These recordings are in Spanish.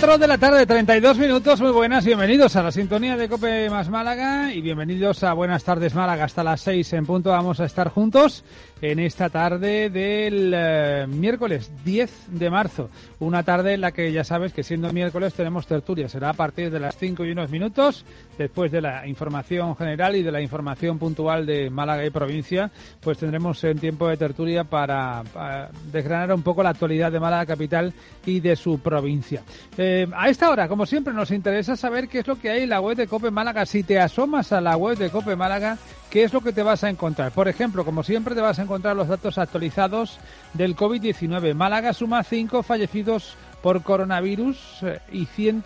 4 de la tarde, 32 minutos, muy buenas, bienvenidos a la sintonía de COPE más Málaga y bienvenidos a Buenas Tardes Málaga. Hasta las 6 en punto vamos a estar juntos en esta tarde del miércoles 10 de marzo. Una tarde en la que ya sabes que siendo miércoles tenemos tertulia. Será a partir de las 5 y unos minutos, después de la información general y de la información puntual de Málaga y provincia, pues tendremos un tiempo de tertulia para desgranar un poco la actualidad de Málaga capital y de su provincia. A esta hora, como siempre, nos interesa saber qué es lo que hay en la web de COPE Málaga. Si te asomas a la web de COPE Málaga, ¿qué es lo que te vas a encontrar? Por ejemplo, como siempre, te vas a encontrar los datos actualizados del COVID-19. Málaga suma 5 fallecidos por coronavirus y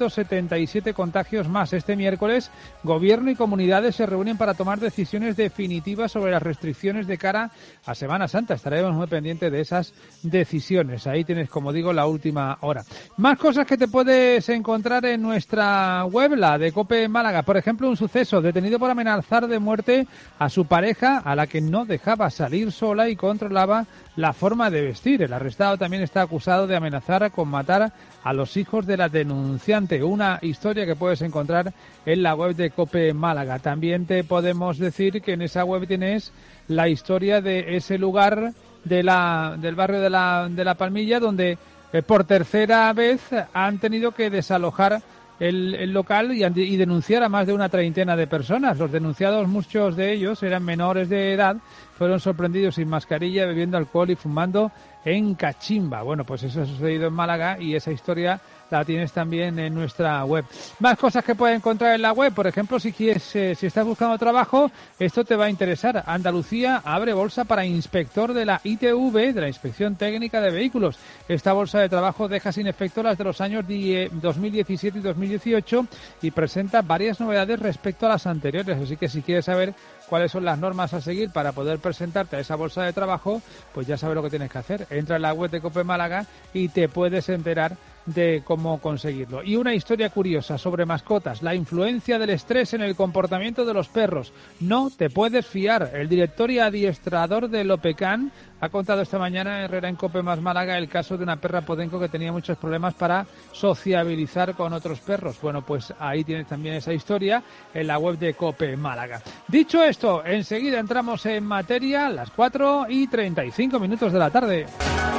177 contagios más. Este miércoles, Gobierno y comunidades se reúnen para tomar decisiones definitivas sobre las restricciones de cara a Semana Santa. Estaremos muy pendientes de esas decisiones. Ahí tienes, como digo, la última hora. Más cosas que te puedes encontrar en nuestra web, la de COPE Málaga. Por ejemplo, un suceso: detenido por amenazar de muerte a su pareja, a la que no dejaba salir sola y controlaba la forma de vestir. El arrestado también está acusado de amenazar con matar a los hijos de la denunciante. Una historia que puedes encontrar en la web de COPE Málaga. También te podemos decir que en esa web tienes la historia de ese lugar del barrio de la Palmilla, donde por tercera vez han tenido que desalojar el local y denunciar a más de una treintena de personas. Los denunciados, muchos de ellos eran menores de edad, fueron sorprendidos sin mascarilla, bebiendo alcohol y fumando en cachimba. Bueno, pues eso ha sucedido en Málaga y esa historia la tienes también en nuestra web. Más cosas que puedes encontrar en la web. Por ejemplo, si estás buscando trabajo, esto te va a interesar. Andalucía abre bolsa para inspector de la ITV, de la Inspección Técnica de Vehículos. Esta bolsa de trabajo deja sin efecto las de los años 2017 y 2018 y presenta varias novedades respecto a las anteriores. Así que si quieres saber cuáles son las normas a seguir para poder presentarte a esa bolsa de trabajo, pues ya sabes lo que tienes que hacer. Entra en la web de COPE Málaga y te puedes enterar de cómo conseguirlo. Y una historia curiosa sobre mascotas: la influencia del estrés en el comportamiento de los perros. No te puedes fiar. El director y adiestrador del Opecan ha contado esta mañana en Herrera en COPE más Málaga el caso de una perra podenco que tenía muchos problemas para sociabilizar con otros perros. Bueno, pues ahí tienes también esa historia en la web de COPE Málaga. Dicho esto, enseguida entramos en materia, a las 4 y 35 minutos de la tarde.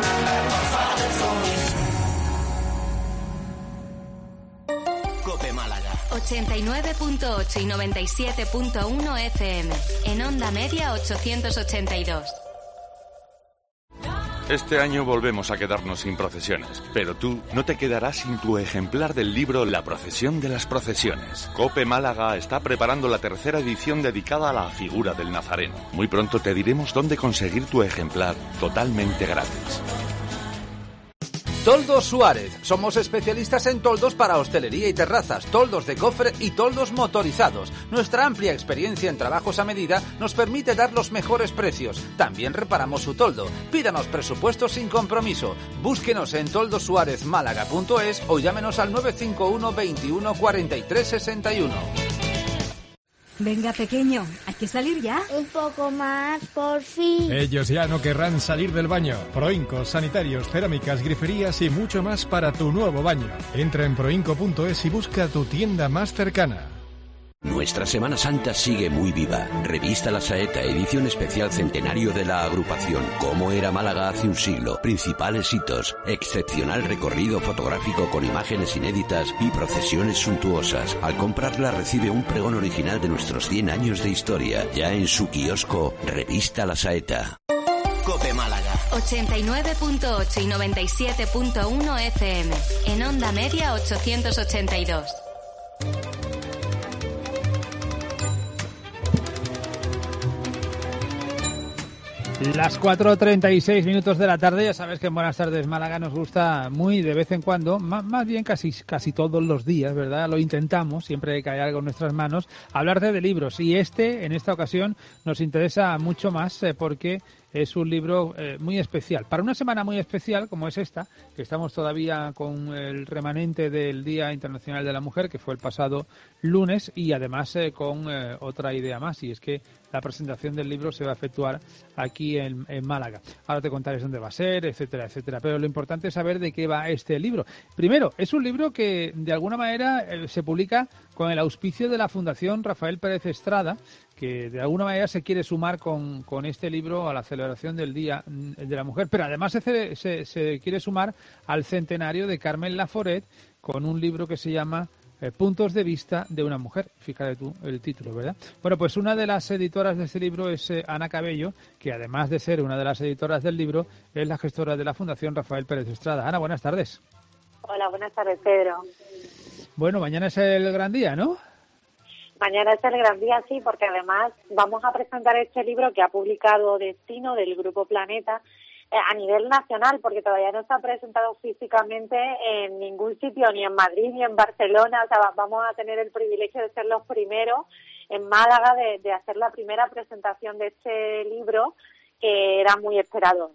COPE Málaga 89.8 y 97.1 FM. En onda media 882. Este año volvemos a quedarnos sin procesiones, pero tú no te quedarás sin tu ejemplar del libro La procesión de las procesiones. COPE Málaga está preparando la tercera edición dedicada a la figura del Nazareno. Muy pronto te diremos dónde conseguir tu ejemplar totalmente gratis. Toldos Suárez. Somos especialistas en toldos para hostelería y terrazas, toldos de cofre y toldos motorizados. Nuestra amplia experiencia en trabajos a medida nos permite dar los mejores precios. También reparamos su toldo. Pídanos presupuestos sin compromiso. Búsquenos en toldosuarezmálaga.es o llámenos al 951 21 43 61. Venga, pequeño, hay que salir ya. Un poco más, por fin. Ellos ya no querrán salir del baño. Proincos, sanitarios, cerámicas, griferías y mucho más para tu nuevo baño. Entra en proinco.es y busca tu tienda más cercana. Nuestra Semana Santa sigue muy viva. Revista La Saeta, edición especial centenario de la agrupación. Cómo era Málaga hace un siglo. Principales hitos. Excepcional recorrido fotográfico con imágenes inéditas y procesiones suntuosas. Al comprarla recibe un pregón original de nuestros 100 años de historia. Ya en su kiosco, Revista La Saeta. COPE Málaga 89.8 y 97.1 FM. En onda media 882. Las 4:36 minutos de la tarde. Ya sabes que en Buenas Tardes Málaga nos gusta muy de vez en cuando, más bien casi todos los días, ¿verdad? Lo intentamos, siempre que hay algo en nuestras manos, hablar de libros. Y en esta ocasión, nos interesa mucho más porque es un libro muy especial. Para una semana muy especial como es esta, que estamos todavía con el remanente del Día Internacional de la Mujer, que fue el pasado lunes, y además con otra idea más, y es que la presentación del libro se va a efectuar aquí en Málaga. Ahora te contaré dónde va a ser, etcétera, etcétera. Pero lo importante es saber de qué va este libro. Primero, es un libro que de alguna manera se publica con el auspicio de la Fundación Rafael Pérez Estrada, que de alguna manera se quiere sumar con este libro a la celebración del Día de la Mujer, pero además se quiere sumar al centenario de Carmen Laforet con un libro que se llama Puntos de vista de una mujer. Fíjate tú el título, ¿verdad? Bueno, pues una de las editoras de este libro es Ana Cabello, que además de ser una de las editoras del libro, es la gestora de la Fundación Rafael Pérez Estrada. Ana, buenas tardes. Hola, buenas tardes, Pedro. Bueno, mañana es el gran día, ¿no? Mañana es el gran día, sí, porque además vamos a presentar este libro que ha publicado Destino del Grupo Planeta a nivel nacional, porque todavía no se ha presentado físicamente en ningún sitio, ni en Madrid ni en Barcelona. O sea, vamos a tener el privilegio de ser los primeros en Málaga de hacer la primera presentación de este libro, que era muy esperado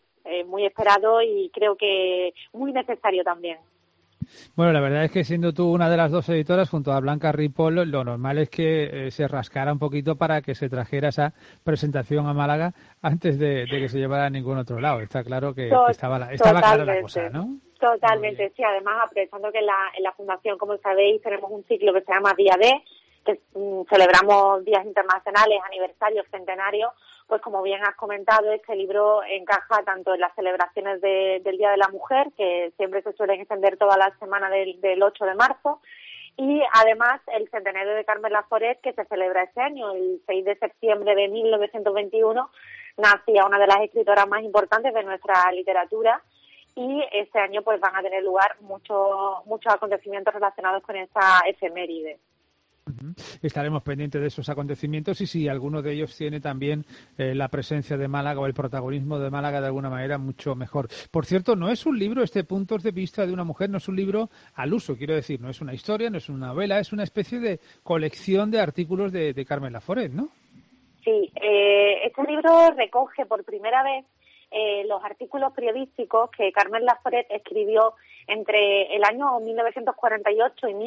y creo que muy necesario también. Bueno, la verdad es que siendo tú una de las dos editoras junto a Blanca Ripoll, lo normal es que se rascara un poquito para que se trajera esa presentación a Málaga antes de que se llevara a ningún otro lado. Está claro que estaba clara la cosa, ¿no? Totalmente, sí. Además, aprovechando que en la Fundación, como sabéis, tenemos un ciclo que se llama Día D, que celebramos días internacionales, aniversarios, centenarios. Pues como bien has comentado, este libro encaja tanto en las celebraciones del Día de la Mujer, que siempre se suelen extender toda la semana del 8 de marzo, y además el centenario de Carmen Laforet, que se celebra este año, el 6 de septiembre de 1921, nacía una de las escritoras más importantes de nuestra literatura, y este año pues van a tener lugar muchos acontecimientos relacionados con esa efeméride. Estaremos pendientes de esos acontecimientos y si alguno de ellos tiene también la presencia de Málaga o el protagonismo de Málaga de alguna manera mucho mejor. Por cierto, no es un libro, Puntos de vista de una mujer, no es un libro al uso, quiero decir, no es una historia, no es una novela, es una especie de colección de artículos de Carmen Laforet, ¿no? Sí, este libro recoge por primera vez los artículos periodísticos que Carmen Laforet escribió entre el año 1948 y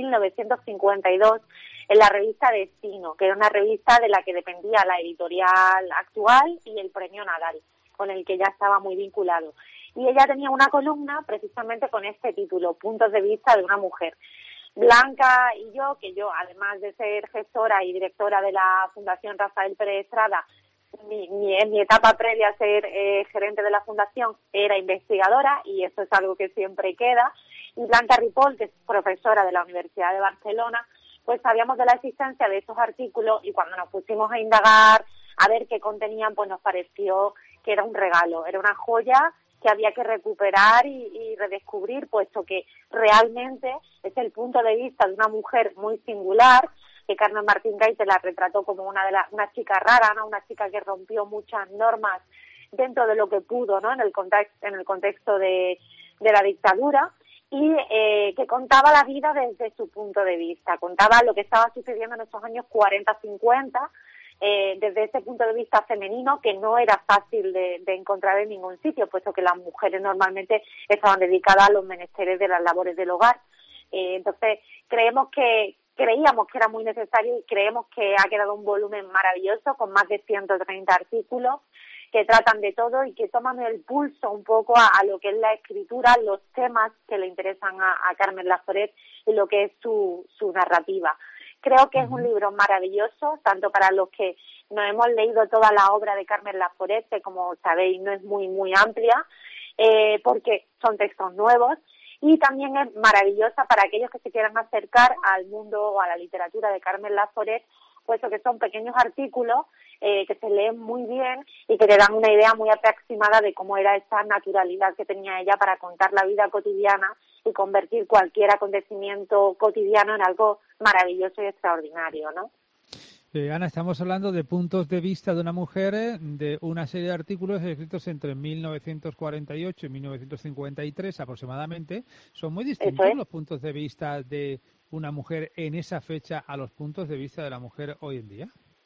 1952 en la revista Destino, que era una revista de la que dependía la editorial actual y el Premio Nadal, con el que ya estaba muy vinculado. Y ella tenía una columna precisamente con este título, Puntos de vista de una mujer. Blanca y yo, que yo, además de ser gestora y directora de la Fundación Rafael Pérez Estrada, en mi etapa previa a ser gerente de la Fundación era investigadora, y eso es algo que siempre queda, y Blanca Ripoll, que es profesora de la Universidad de Barcelona, pues sabíamos de la existencia de estos artículos, y cuando nos pusimos a indagar, a ver qué contenían, pues nos pareció que era un regalo, era una joya que había que recuperar y redescubrir, puesto que realmente es el punto de vista de una mujer muy singular, que Carmen Martín Gaite la retrató como una chica rara, ¿no? Una chica que rompió muchas normas dentro de lo que pudo, ¿no? En el contexto de la dictadura, y que contaba la vida desde su punto de vista, contaba lo que estaba sucediendo en esos años 40-50, desde ese punto de vista femenino, que no era fácil de encontrar en ningún sitio, puesto que las mujeres normalmente estaban dedicadas a los menesteres de las labores del hogar. Entonces creíamos que era muy necesario, y creemos que ha quedado un volumen maravilloso con más de 130 artículos que tratan de todo y que toman el pulso un poco a lo que es la escritura, los temas que le interesan a Carmen Laforet y lo que es su narrativa. Creo que es un libro maravilloso, tanto para los que nos hemos leído toda la obra de Carmen Laforet, que como sabéis no es muy amplia, porque son textos nuevos, y también es maravillosa para aquellos que se quieran acercar al mundo o a la literatura de Carmen Laforet, puesto que son pequeños artículos que se leen muy bien y que te dan una idea muy aproximada de cómo era esa naturalidad que tenía ella para contar la vida cotidiana y convertir cualquier acontecimiento cotidiano en algo maravilloso y extraordinario, ¿no? Ana, estamos hablando de Puntos de vista de una mujer, de una serie de artículos escritos entre 1948 y 1953 aproximadamente. ¿Son muy distintos los puntos de vista de una mujer en esa fecha a los puntos de vista de la mujer hoy en día?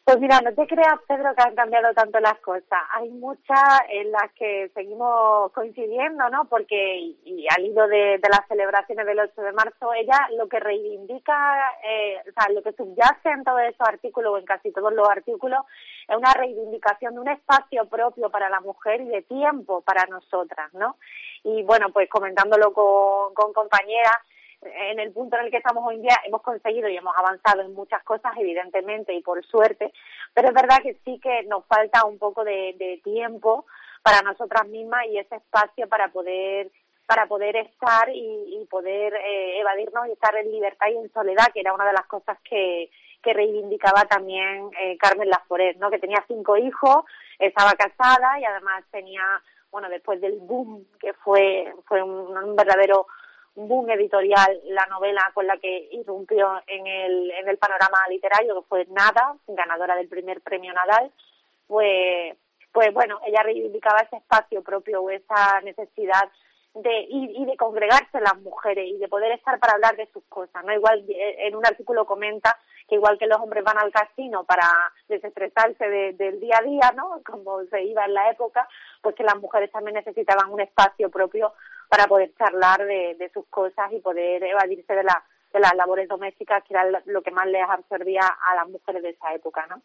Pues mira, no te creas, Pedro, que han cambiado tanto las cosas. Hay muchas en las que seguimos coincidiendo, ¿no? Porque, y al hilo de las celebraciones del 8 de marzo, ella lo que reivindica, o sea, lo que subyace en todos esos artículos, o en casi todos los artículos, es una reivindicación de un espacio propio para la mujer y de tiempo para nosotras, ¿no? Y bueno, pues comentándolo con compañeras, en el punto en el que estamos hoy en día hemos conseguido y hemos avanzado en muchas cosas, evidentemente, y por suerte, pero es verdad que sí que nos falta un poco de tiempo para nosotras mismas y ese espacio para poder estar y poder evadirnos y estar en libertad y en soledad, que era una de las cosas que reivindicaba también Carmen Laforet, ¿no? Que tenía 5 hijos, estaba casada y además tenía, bueno, después del boom que fue un verdadero boom editorial, la novela con la que irrumpió en el panorama literario, que fue Nada, ganadora del primer premio Nadal, pues bueno, ella reivindicaba ese espacio propio o esa necesidad de congregarse las mujeres y de poder estar para hablar de sus cosas, ¿no? Igual en un artículo comenta que igual que los hombres van al casino para desestresarse del día a día, ¿no? Como se iba en la época, pues que las mujeres también necesitaban un espacio propio para poder charlar de sus cosas y poder evadirse de las labores domésticas, que era lo que más les absorbía a las mujeres de esa época, ¿no?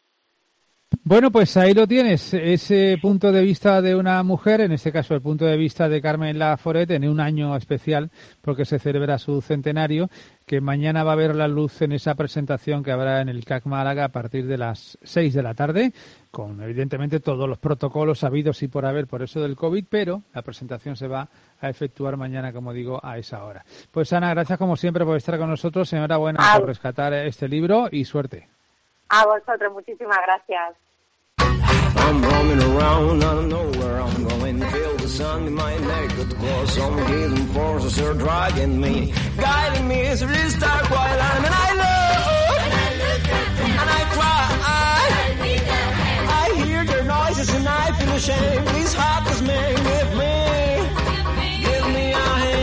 Bueno, pues ahí lo tienes, ese punto de vista de una mujer, en este caso el punto de vista de Carmen Laforet, en un año especial, porque se celebra su centenario, que mañana va a ver la luz en esa presentación que habrá en el CAC Málaga a partir de las 6 de la tarde, con evidentemente todos los protocolos habidos y por haber por eso del COVID, pero la presentación se va a efectuar mañana, como digo, a esa hora. Pues Ana, gracias como siempre por estar con nosotros, enhorabuena por rescatar este libro y suerte. A vosotros, muchísimas gracias. I'm roaming around, I don't know where I'm going. Feel the sun in my neck, of course. Some hidden forces are dragging me, guiding me through this dark wild land. And I look, and I cry. I hear their noises and I feel ashamed. These hearts make with me, give me a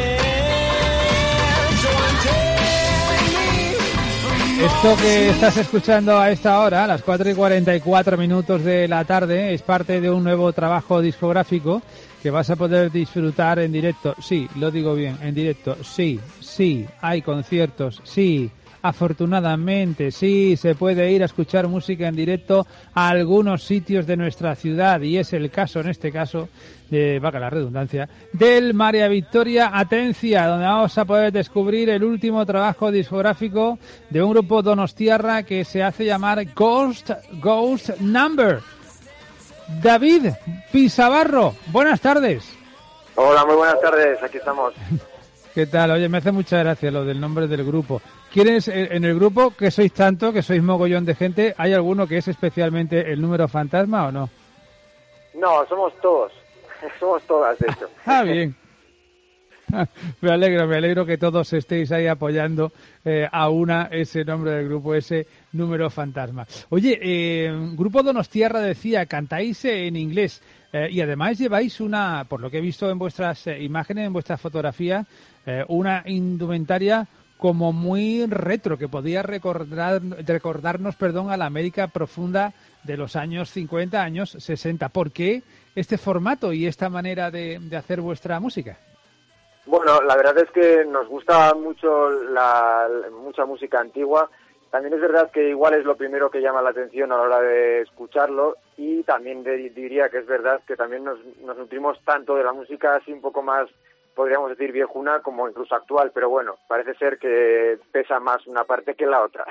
hand. So I'm telling me. Esto que estás escuchando a esta hora, a las 4:44 de la tarde, es parte de un nuevo trabajo discográfico que vas a poder disfrutar en directo. Sí, lo digo bien, en directo. Sí, hay conciertos, sí. Afortunadamente, sí, se puede ir a escuchar música en directo a algunos sitios de nuestra ciudad y es el caso, en este caso, valga la redundancia, del María Victoria Atencia, donde vamos a poder descubrir el último trabajo discográfico de un grupo donostiarra que se hace llamar Ghost Number. David Pisabarro, buenas tardes. Hola, muy buenas tardes, aquí estamos. ¿Qué tal? Oye, me hace mucha gracia lo del nombre del grupo. ¿Quieres, en el grupo, que sois tanto, que sois mogollón de gente, hay alguno que es especialmente el número fantasma o no? No, somos todos. Somos todas, de hecho. Bien. Me alegro que todos estéis ahí apoyando a ese nombre del grupo, ese número fantasma. Oye, Grupo Donostiarra decía, cantáis en inglés y además lleváis por lo que he visto en vuestras imágenes, en vuestras fotografías, una indumentaria como muy retro, que podía recordarnos a la América profunda de los años 50, años 60. ¿Por qué este formato y esta manera de hacer vuestra música? Bueno, la verdad es que nos gusta mucho mucha música antigua. También es verdad que igual es lo primero que llama la atención a la hora de escucharlo y también diría que es verdad que también nos nutrimos tanto de la música así un poco más, podríamos decir, viejuna como incluso actual, pero bueno, parece ser que pesa más una parte que la otra.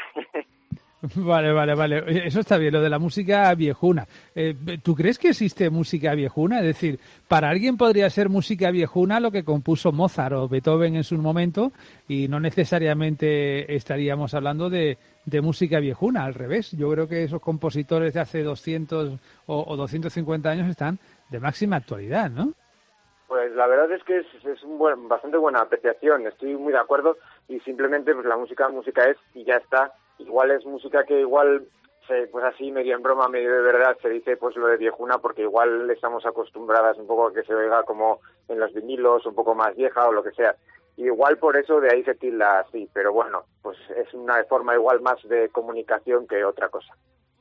Vale. Eso está bien, lo de la música viejuna. ¿Tú crees que existe música viejuna? Es decir, para alguien podría ser música viejuna lo que compuso Mozart o Beethoven en su momento y no necesariamente estaríamos hablando de música viejuna, al revés. Yo creo que esos compositores de hace 200 o 250 años están de máxima actualidad, ¿no? Pues la verdad es que es bastante buena apreciación, estoy muy de acuerdo y simplemente pues la música es y ya está. Igual es música que igual, pues así medio en broma, medio de verdad, se dice pues lo de viejuna porque igual estamos acostumbradas un poco a que se oiga como en los vinilos, un poco más vieja o lo que sea. Igual por eso de ahí se tilda así, pero bueno, pues es una forma igual más de comunicación que otra cosa.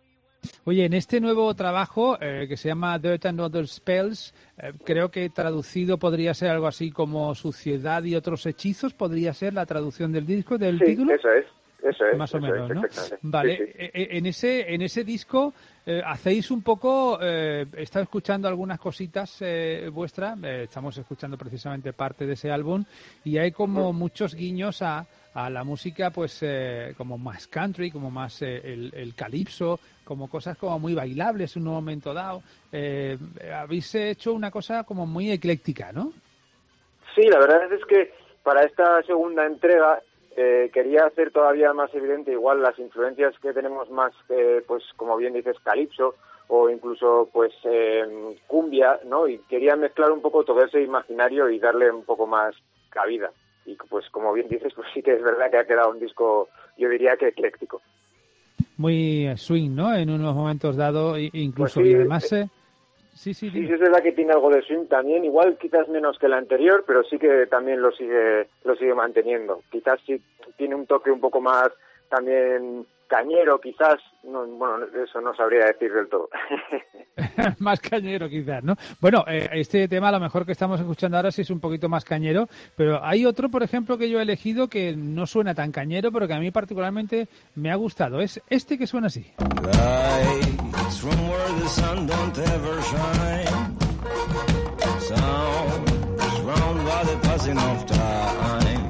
Oye, en este nuevo trabajo que se llama Dirt and Other Spells, creo que traducido podría ser algo así como Suciedad y otros hechizos, ¿podría ser la traducción del disco, del título? Eso es. Más o menos, ¿no? Vale, sí. En ese disco hacéis un poco, he estado escuchando algunas cositas vuestras, estamos escuchando precisamente parte de ese álbum y hay como muchos guiños a la música pues como más country, como más el calipso, como cosas como muy bailables en un momento dado. Habéis hecho una cosa como muy ecléctica, ¿no? Sí, la verdad es que para esta segunda entrega quería hacer todavía más evidente igual las influencias que tenemos más, pues como bien dices, calipso o incluso pues cumbia, ¿no? Y quería mezclar un poco todo ese imaginario y darle un poco más cabida. Y pues como bien dices, pues sí que es verdad que ha quedado un disco, yo diría que ecléctico. Muy swing, ¿no? En unos momentos dados, incluso, pues sí, y además... Sí, es verdad que tiene algo de swing también, igual quizás menos que la anterior, pero sí que también lo sigue manteniendo. Quizás sí tiene un toque un poco más también cañero, quizás, no, bueno, eso no sabría decir del todo. Más cañero quizás, ¿no? Bueno, este tema a lo mejor que estamos escuchando ahora sí es un poquito más cañero, pero hay otro, por ejemplo, que yo he elegido que no suena tan cañero, pero que a mí particularmente me ha gustado. Es este que suena así. Lights from where the sun don't ever shine. Sounds surrounded by the passing of time.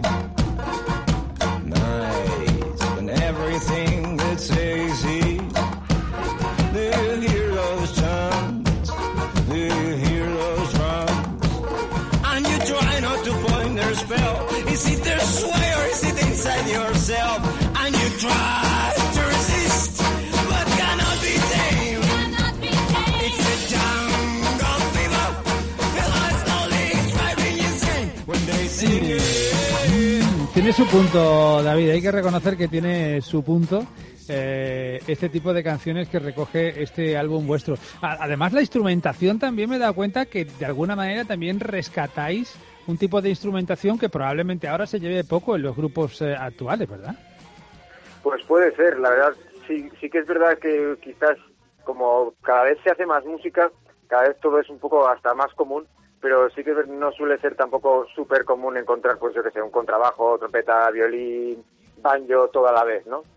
Nights when everything gets easy. Do you hear those chants? Do you hear those drums? And you try not to find their spell. Is it their sway or is it inside yourself? And you try to resist, but cannot be tamed. It's the jungle fever. Feel like slowly driving insane when they sing it. Tiene su punto, David, hay que reconocer que tiene su punto este tipo de canciones que recoge este álbum vuestro. Además, la instrumentación también me he dado cuenta que de alguna manera también rescatáis un tipo de instrumentación que probablemente ahora se lleve poco en los grupos actuales, ¿verdad? Pues puede ser, la verdad, sí que es verdad que quizás como cada vez se hace más música, cada vez todo es un poco hasta más común, pero sí que no suele ser tampoco súper común encontrar, pues yo que sé, un contrabajo, trompeta, violín, banjo, todo a la vez, ¿no?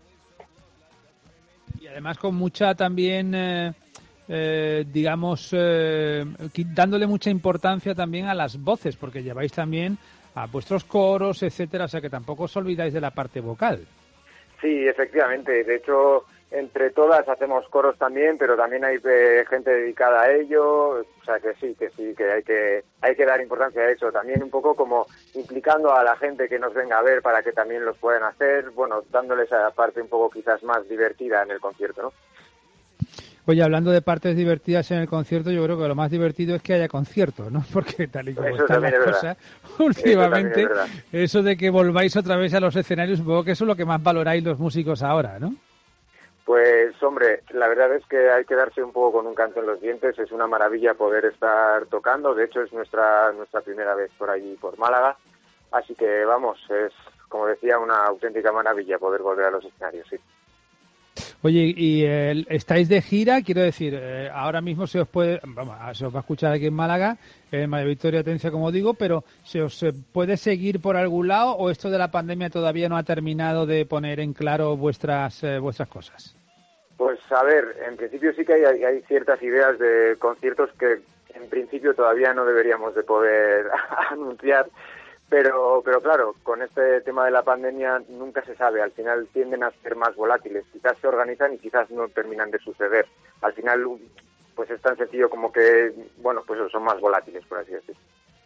Y además con mucha también, digamos, dándole mucha importancia también a las voces, porque lleváis también a vuestros coros, etcétera, o sea que tampoco os olvidáis de la parte vocal. Sí, efectivamente. De hecho, entre todas hacemos coros también, pero también hay gente dedicada a ello. O sea, que hay que dar importancia a eso. También un poco como implicando a la gente que nos venga a ver para que también los puedan hacer. Bueno, dándoles esa parte un poco quizás más divertida en el concierto, ¿no? Oye, hablando de partes divertidas en el concierto, yo creo que lo más divertido es que haya conciertos, ¿no? Porque tal y como están las cosas últimamente, eso de que volváis otra vez a los escenarios, supongo que eso es lo que más valoráis los músicos ahora, ¿no? Pues, hombre, la verdad es que hay que darse un poco con un canto en los dientes. Es una maravilla poder estar tocando. De hecho, es nuestra primera vez por allí, por Málaga. Así que, vamos, es, como decía, una auténtica maravilla poder volver a los escenarios, sí. Oye, y estáis de gira, quiero decir, ahora mismo se os va a escuchar aquí en Málaga, en María Victoria Atencia, como digo, pero ¿se os puede seguir por algún lado o esto de la pandemia todavía no ha terminado de poner en claro vuestras cosas? Pues a ver, en principio sí que hay ciertas ideas de conciertos que en principio todavía no deberíamos de poder anunciar. Pero claro, con este tema de la pandemia nunca se sabe, al final tienden a ser más volátiles, quizás se organizan y quizás no terminan de suceder. Al final, pues es tan sencillo como que, bueno, pues son más volátiles, por así decirlo.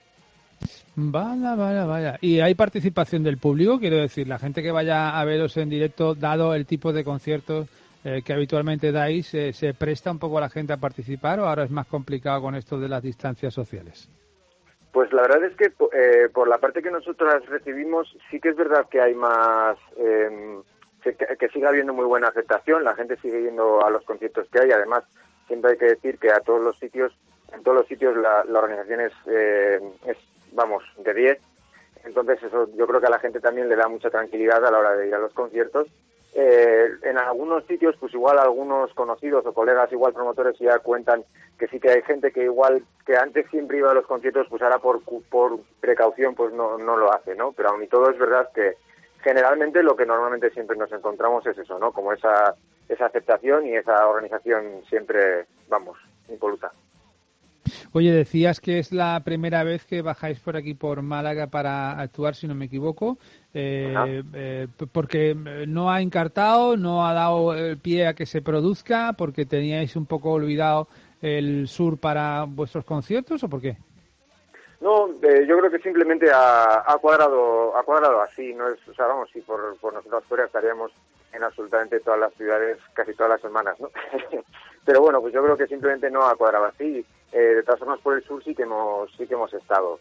Vaya. ¿Y hay participación del público? Quiero decir, la gente que vaya a veros en directo, dado el tipo de conciertos que habitualmente dais, ¿se presta un poco a la gente a participar o ahora es más complicado con esto de las distancias sociales? Pues la verdad es que por la parte que nosotros recibimos sí que es verdad que hay más, que sigue habiendo muy buena aceptación, la gente sigue yendo a los conciertos que hay, además siempre hay que decir que en todos los sitios la organización es, vamos, de 10, entonces eso yo creo que a la gente también le da mucha tranquilidad a la hora de ir a los conciertos En algunos sitios, pues igual algunos conocidos o colegas, igual promotores, ya cuentan que sí que hay gente que igual, que antes siempre iba a los conciertos, pues ahora por precaución pues no lo hace, ¿no? Pero aún y todo es verdad que generalmente lo que normalmente siempre nos encontramos es eso, ¿no? Como esa aceptación y esa organización siempre, vamos, impoluta. Oye, decías que es la primera vez que bajáis por aquí por Málaga para actuar, si no me equivoco, porque no ha encartado, no ha dado el pie a que se produzca, porque teníais un poco olvidado el sur para vuestros conciertos, ¿o por qué? No, yo creo que simplemente ha cuadrado así, no es, o sea, vamos, si por nosotros fuera estaríamos en absolutamente todas las ciudades, casi todas las semanas, ¿no? Pero bueno, pues yo creo que simplemente no ha cuadrado así. De todas formas, por el sur sí que hemos estado.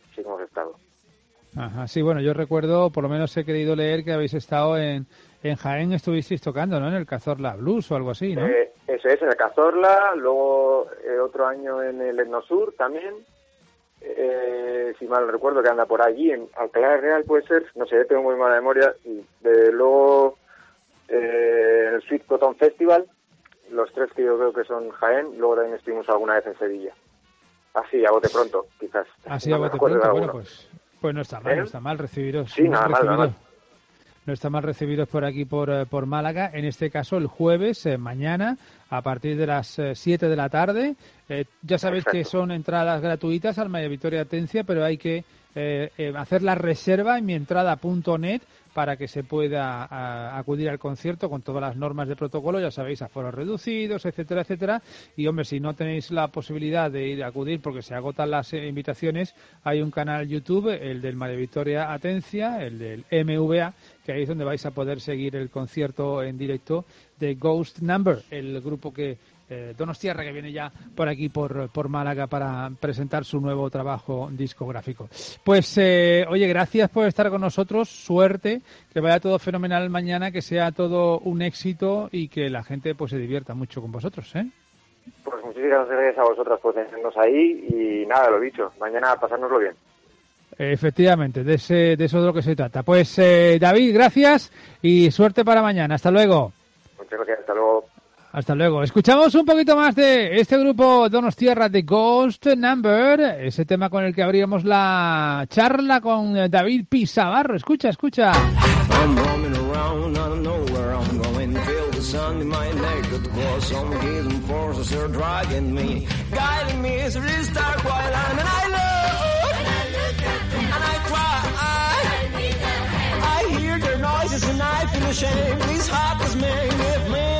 Ajá, sí, bueno, yo recuerdo, por lo menos he querido leer que habéis estado en Jaén, estuvisteis tocando, ¿no? En el Cazorla Blues o algo así, ¿no? Eso es, en el Cazorla, luego otro año en el Etnosur también, si mal recuerdo que anda por allí, en Alcalá Real puede ser, no sé, tengo muy mala memoria, y luego en el Sweet Cotton Festival, los 3 que yo creo que son Jaén, luego también estuvimos alguna vez en Sevilla. Así, a bote pronto, quizás. Así, a bote pronto, bueno, pues no está mal recibiros. Sí, nada mal. No está mal recibiros por aquí, por Málaga. En este caso, el jueves, mañana, a partir de las 7 de la tarde. Ya sabéis que son entradas gratuitas al María Victoria Atencia, pero hay que hacer la reserva en mientrada.net para que se pueda acudir al concierto con todas las normas de protocolo, ya sabéis, aforos reducidos, etcétera, etcétera. Y, hombre, si no tenéis la posibilidad de ir a acudir porque se agotan las invitaciones, hay un canal YouTube, el del María Victoria Atencia, el del MVA, que ahí es donde vais a poder seguir el concierto en directo de Ghost Number, el grupo que Donostierra, que viene ya por aquí, por Málaga, para presentar su nuevo trabajo discográfico. Pues, oye, gracias por estar con nosotros, suerte, que vaya todo fenomenal mañana, que sea todo un éxito y que la gente pues se divierta mucho con vosotros, ¿eh? Pues muchísimas gracias a vosotros por tenernos ahí y nada, lo dicho, mañana pasárnoslo bien. Efectivamente, de eso es de lo que se trata. Pues, David, gracias y suerte para mañana. Hasta luego. Muchas gracias, hasta luego. Hasta luego. Escuchamos un poquito más de este grupo Donostierra de Ghost Number, ese tema con el que abríamos la charla con David Pisabarro. Escucha. I'm roaming around, I don't know where I'm going. Feel the sun in my neck, of course. Some hidden forces are dragging me, guiding me through this dark wild land. And I look, and I cry. I hear their noises and I feel ashamed. These heartless men with me.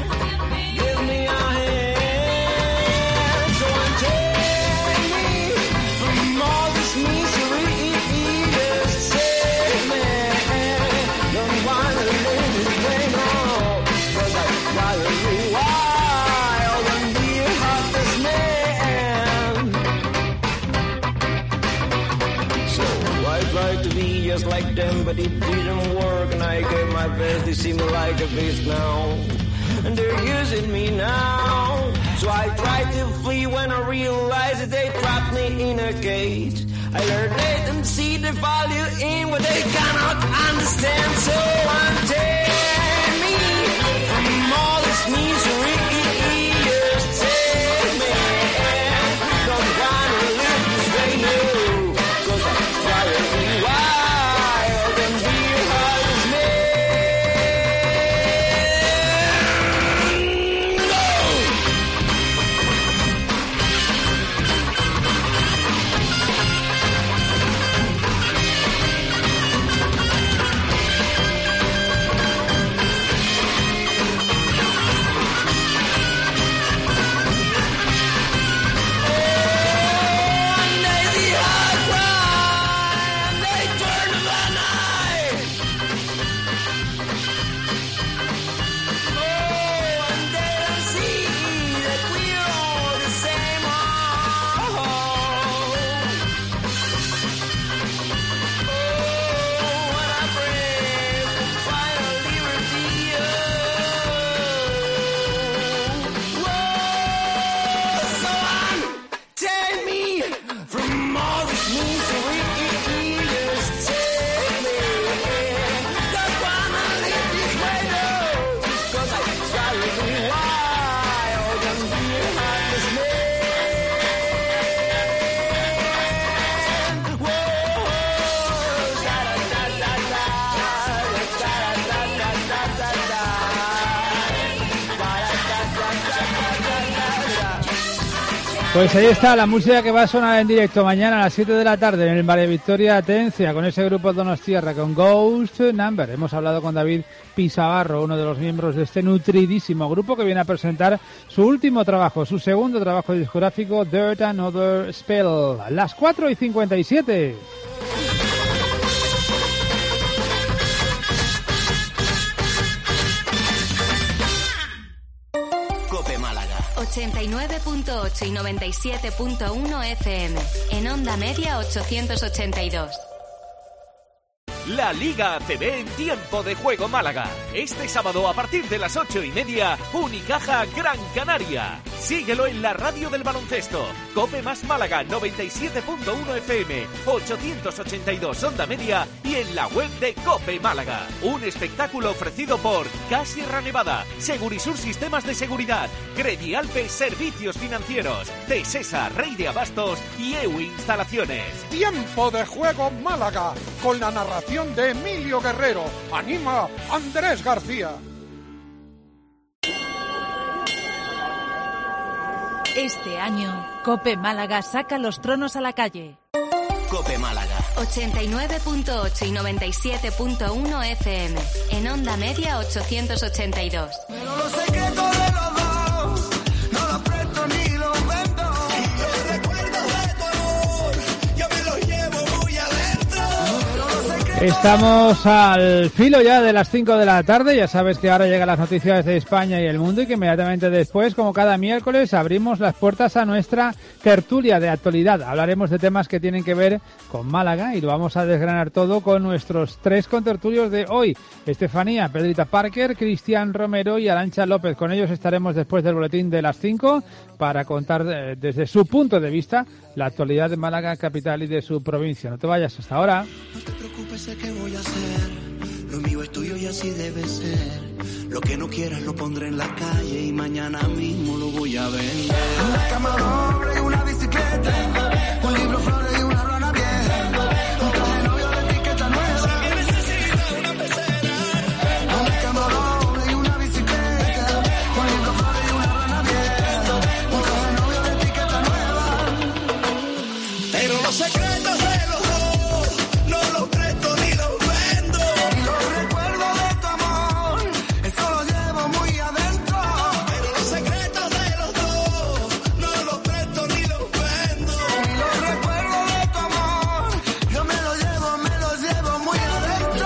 Just like them, but it didn't work, and I gave my best. They see me like a beast now, and they're using me now. So I tried to flee when I realized that they trapped me in a cage. I learned let them see the value in what they cannot understand. So untie me from all this misery. Just take me. Don't wanna live this way, no, 'cause I'm driving wild. Pues ahí está la música que va a sonar en directo mañana a las 7 de la tarde en el María Victoria Atencia con ese grupo Donostierra, con Ghost Number. Hemos hablado con David Pisabarro, uno de los miembros de este nutridísimo grupo que viene a presentar su último trabajo, su segundo trabajo discográfico, Dirt and Other Spell. Las 4:57. Cope Málaga. 89.8 y 97.1 FM. En onda media 882. La Liga ACB en tiempo de juego Málaga. Este sábado a partir de las 8:30, Unicaja Gran Canaria. Síguelo en la radio del baloncesto. Cope más Málaga 97.1 FM, 882 onda media y en la web de Cope Málaga. Un espectáculo ofrecido por Sierra Nevada, Segurisur Sistemas de Seguridad, Credialpe Servicios Financieros, Tesesa Rey de Abastos y EU Instalaciones. Tiempo de juego Málaga, con la narración de Emilio Guerrero. Anima Andrés García. Este año, Cope Málaga saca los tronos a la calle. Cope Málaga. 89.8 y 97.1 FM. En onda media 882. Pero los secretos de los dos no los presto ni los vendo. Y los recuerdos de tu amor yo me los llevo muy adentro. Pero los secretos... Estamos al filo ya de las 5 de la tarde. Ya sabes que ahora llegan las noticias de España y el mundo y que inmediatamente después, como cada miércoles, abrimos las puertas a nuestra tertulia de actualidad. Hablaremos de temas que tienen que ver con Málaga y lo vamos a desgranar todo con nuestros 3 contertulios de hoy. Estefanía, Pedrita Parker, Cristian Romero y Arantxa López. Con ellos estaremos después del boletín de las 5 para contar desde su punto de vista la actualidad de Málaga capital y de su provincia. No te vayas, hasta ahora. No te preocupes, sé qué voy a hacer. Lo mío es tuyo y así debe ser. Lo que no quieras lo pondré en la calle y mañana mismo lo voy a vender. Una cama doble y una bicicleta, un libro, flores y una rana vieja, un traje de novio de etiqueta nueva. ¿Qué necesitas? Una pecera. Una cama doble y una bicicleta, un libro, flores y una rana vieja, un traje de novio de etiqueta nueva. Pero los secretos de los dos no los presto ni los vendo. Y los recuerdos de tu amor, eso lo llevo muy adentro. Pero los secretos de los dos no los presto ni los vendo. Y los recuerdos de tu amor, yo me los llevo muy adentro.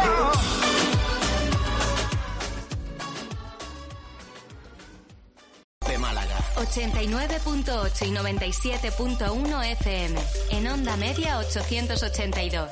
Cope Málaga. 89.8 y 97.1 FM. En onda media 882.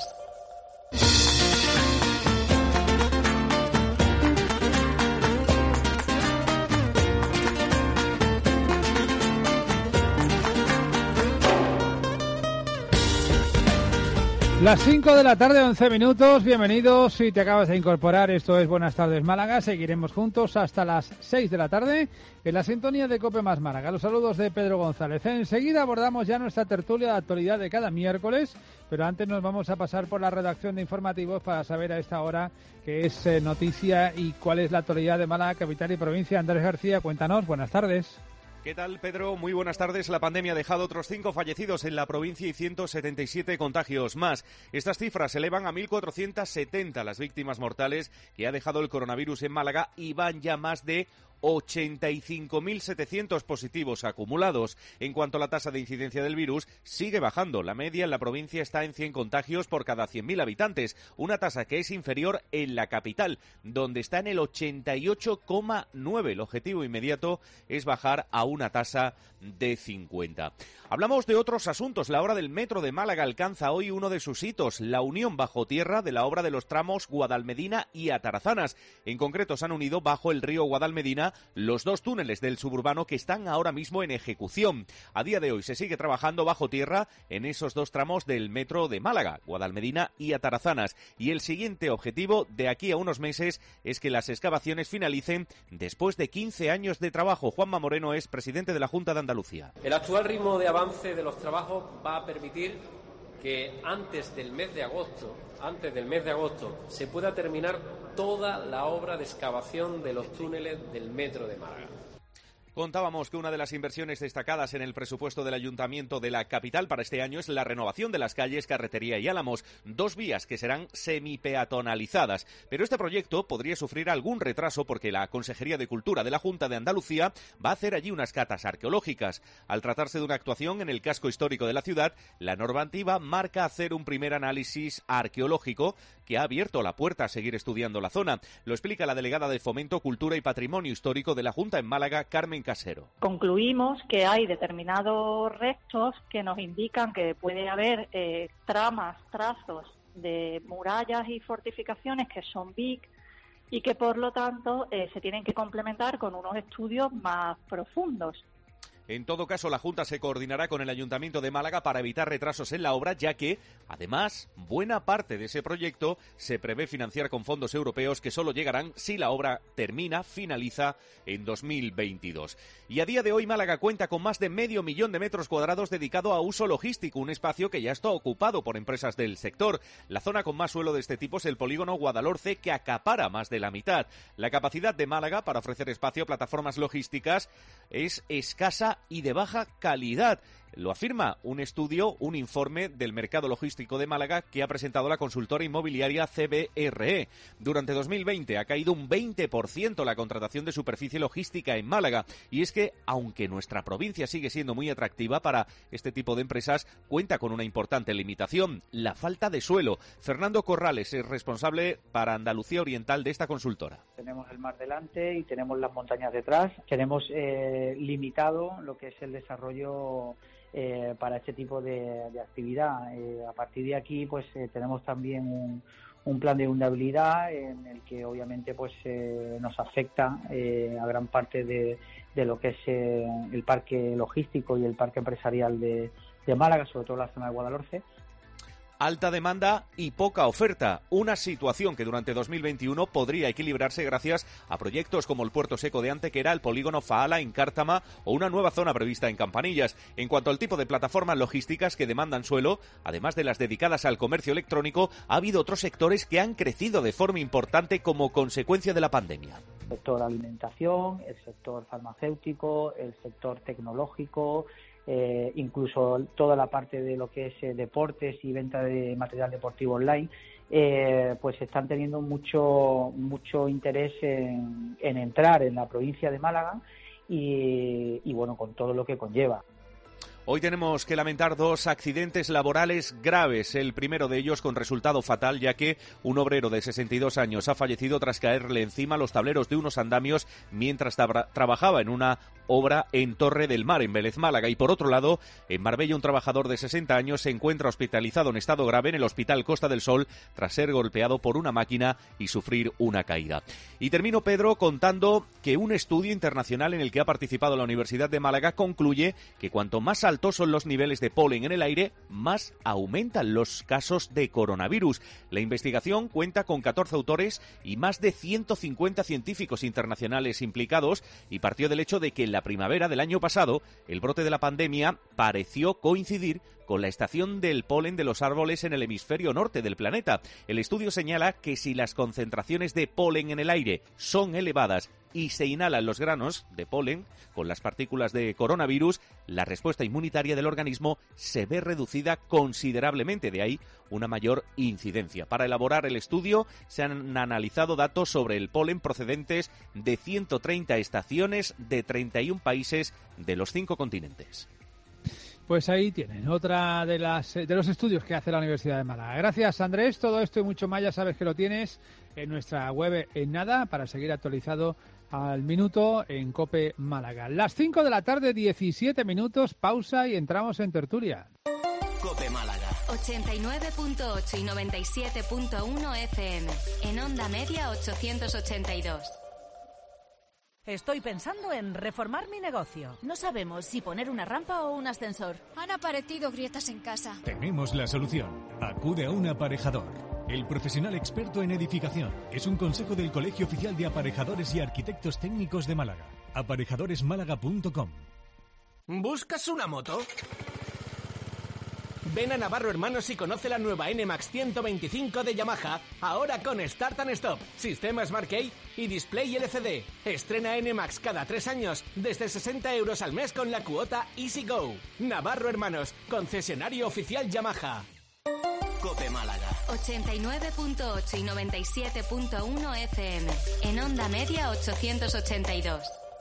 Las 5 de la tarde, 11 minutos. Bienvenidos. Si te acabas de incorporar, esto es Buenas Tardes Málaga. Seguiremos juntos hasta las 6 de la tarde en la sintonía de Cope más Málaga. Los saludos de Pedro González. Enseguida abordamos ya nuestra tertulia de actualidad de cada miércoles, pero antes nos vamos a pasar por la redacción de informativos para saber a esta hora qué es noticia y cuál es la actualidad de Málaga, capital y provincia. Andrés García, cuéntanos. Buenas tardes. ¿Qué tal, Pedro? Muy buenas tardes. La pandemia ha dejado otros 5 fallecidos en la provincia y 177 contagios más. Estas cifras elevan a 1.470 las víctimas mortales que ha dejado el coronavirus en Málaga y van ya más de 85.700 positivos acumulados. En cuanto a la tasa de incidencia del virus, sigue bajando. La media en la provincia está en 100 contagios por cada 100.000 habitantes, una tasa que es inferior en la capital, donde está en el 88,9. El objetivo inmediato es bajar a una tasa de 50. Hablamos de otros asuntos. La obra del metro de Málaga alcanza hoy uno de sus hitos, la unión bajo tierra de la obra de los tramos Guadalmedina y Atarazanas. En concreto, se han unido bajo el río Guadalmedina los 2 túneles del suburbano que están ahora mismo en ejecución. A día de hoy se sigue trabajando bajo tierra en esos 2 tramos del metro de Málaga, Guadalmedina y Atarazanas. Y el siguiente objetivo de aquí a unos meses es que las excavaciones finalicen después de 15 años de trabajo. Juanma Moreno es presidente de la Junta de Andalucía. El actual ritmo de avance de los trabajos va a permitir que antes del mes de agosto se pueda terminar toda la obra de excavación de los túneles del metro de Málaga. Contábamos que una de las inversiones destacadas en el presupuesto del Ayuntamiento de la capital para este año es la renovación de las calles Carretería y Álamos, 2 vías que serán semipeatonalizadas. Pero este proyecto podría sufrir algún retraso porque la Consejería de Cultura de la Junta de Andalucía va a hacer allí unas catas arqueológicas. Al tratarse de una actuación en el casco histórico de la ciudad, la normativa marca hacer un primer análisis arqueológico que ha abierto la puerta a seguir estudiando la zona. Lo explica la delegada de Fomento, Cultura y Patrimonio Histórico de la Junta en Málaga, Carmen Casero. Concluimos que hay determinados restos que nos indican que puede haber trazos de murallas y fortificaciones que son BIC y que por lo tanto se tienen que complementar con unos estudios más profundos. En todo caso, la Junta se coordinará con el Ayuntamiento de Málaga para evitar retrasos en la obra, ya que, además, buena parte de ese proyecto se prevé financiar con fondos europeos que solo llegarán si la obra finaliza en 2022. Y a día de hoy, Málaga cuenta con más de 500.000 de metros cuadrados dedicado a uso logístico, un espacio que ya está ocupado por empresas del sector. La zona con más suelo de este tipo es el polígono Guadalhorce, que acapara más de la mitad. La capacidad de Málaga para ofrecer espacio a plataformas logísticas es escasa y de baja calidad. Lo afirma un informe del mercado logístico de Málaga que ha presentado la consultora inmobiliaria CBRE. Durante 2020 ha caído un 20% la contratación de superficie logística en Málaga. Y es que, aunque nuestra provincia sigue siendo muy atractiva para este tipo de empresas, cuenta con una importante limitación: la falta de suelo. Fernando Corrales es responsable para Andalucía Oriental de esta consultora. Tenemos el mar delante y tenemos las montañas detrás. Tenemos limitado lo que es el desarrollo para este tipo de actividad. A partir de aquí pues tenemos también un plan de vulnerabilidad en el que obviamente pues nos afecta a gran parte de lo que es el parque logístico y el parque empresarial de Málaga, sobre todo la zona de Guadalhorce. Alta demanda y poca oferta, una situación que durante 2021 podría equilibrarse gracias a proyectos como el Puerto Seco de Antequera, el polígono Faala en Cártama o una nueva zona prevista en Campanillas. En cuanto al tipo de plataformas logísticas que demandan suelo, además de las dedicadas al comercio electrónico, ha habido otros sectores que han crecido de forma importante como consecuencia de la pandemia. El sector alimentación, el sector farmacéutico, el sector tecnológico, incluso toda la parte de lo que es deportes y venta de material deportivo online, pues están teniendo mucho interés en entrar en la provincia de Málaga y bueno, con todo lo que conlleva. Hoy tenemos que lamentar 2 accidentes laborales graves, el primero de ellos con resultado fatal, ya que un obrero de 62 años ha fallecido tras caerle encima los tableros de unos andamios mientras trabajaba en una obra en Torre del Mar, en Vélez, Málaga. Y por otro lado, en Marbella, un trabajador de 60 años se encuentra hospitalizado en estado grave en el Hospital Costa del Sol tras ser golpeado por una máquina y sufrir una caída. Y termino, Pedro, contando que un estudio internacional en el que ha participado la Universidad de Málaga concluye que cuanto más altos son los niveles de polen en el aire, más aumentan los casos de coronavirus. La investigación cuenta con 14 autores y más de 150 científicos internacionales implicados y partió del hecho de que en la primavera del año pasado el brote de la pandemia pareció coincidir con la estación del polen de los árboles en el hemisferio norte del planeta. El estudio señala que si las concentraciones de polen en el aire son elevadas y se inhalan los granos de polen con las partículas de coronavirus, la respuesta inmunitaria del organismo se ve reducida considerablemente, de ahí una mayor incidencia. Para elaborar el estudio se han analizado datos sobre el polen procedentes de 130 estaciones de 31 países de los 5 continentes. Pues ahí tienen otra de los estudios que hace la Universidad de Málaga. Gracias, Andrés. Todo esto y mucho más ya sabes que lo tienes en nuestra web en nada para seguir actualizado al minuto en COPE Málaga. Las 5 de la tarde, 17 minutos, pausa y entramos en tertulia. COPE Málaga 89.8 y 97.1 FM. En onda media 882. Estoy pensando en reformar mi negocio. No sabemos si poner una rampa o un ascensor. Han aparecido grietas en casa. Tenemos la solución. Acude a un aparejador. El profesional experto en edificación. Es un consejo del Colegio Oficial de Aparejadores y Arquitectos Técnicos de Málaga. Aparejadoresmálaga.com. ¿Buscas una moto? Ven a Navarro Hermanos y conoce la nueva NMAX 125 de Yamaha, ahora con Start and Stop, sistema Smart Key y display LCD. Estrena NMAX cada 3 años, desde 60 euros al mes con la cuota Easy Go. Navarro Hermanos, concesionario oficial Yamaha. Cope Málaga 89.8 y 97.1 FM. En onda media 882.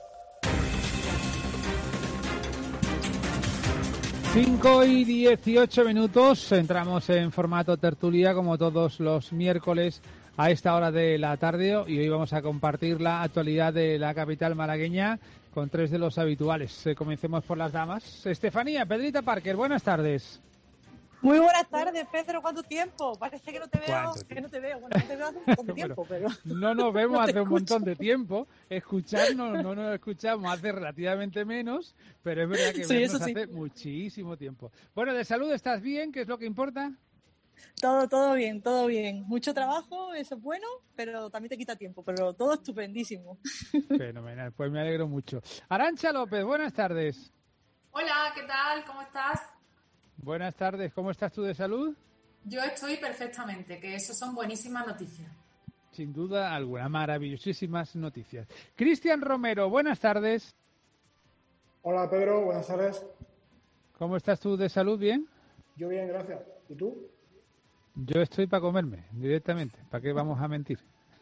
5:18. Entramos en formato tertulia como todos los miércoles a esta hora de la tarde, y hoy vamos a compartir la actualidad de la capital malagueña con 3 de los habituales. Comencemos por las damas. Estefanía, Pedrita Parker, buenas tardes. Muy buenas tardes, Pedro. ¿Cuánto tiempo? Parece que no te veo. Bueno, no te veo hace un montón de tiempo, pero... No nos vemos hace un montón de tiempo. Escucharnos no nos escuchamos hace relativamente menos, pero es verdad que vernos hace muchísimo tiempo. Bueno, de salud, ¿estás bien? ¿Qué es lo que importa? Todo bien, todo bien. Mucho trabajo, eso es bueno, pero también te quita tiempo, pero todo estupendísimo. Fenomenal, pues me alegro mucho. Arantxa López, buenas tardes. Hola, ¿qué tal? ¿Cómo estás? Buenas tardes, ¿cómo estás tú de salud? Yo estoy perfectamente, que eso son buenísimas noticias. Sin duda alguna, maravillosísimas noticias. Cristian Romero, buenas tardes. Hola Pedro, buenas tardes. ¿Cómo estás tú de salud? ¿Bien? Yo bien, gracias. ¿Y tú? Yo estoy para comerme, directamente. ¿Para qué vamos a mentir?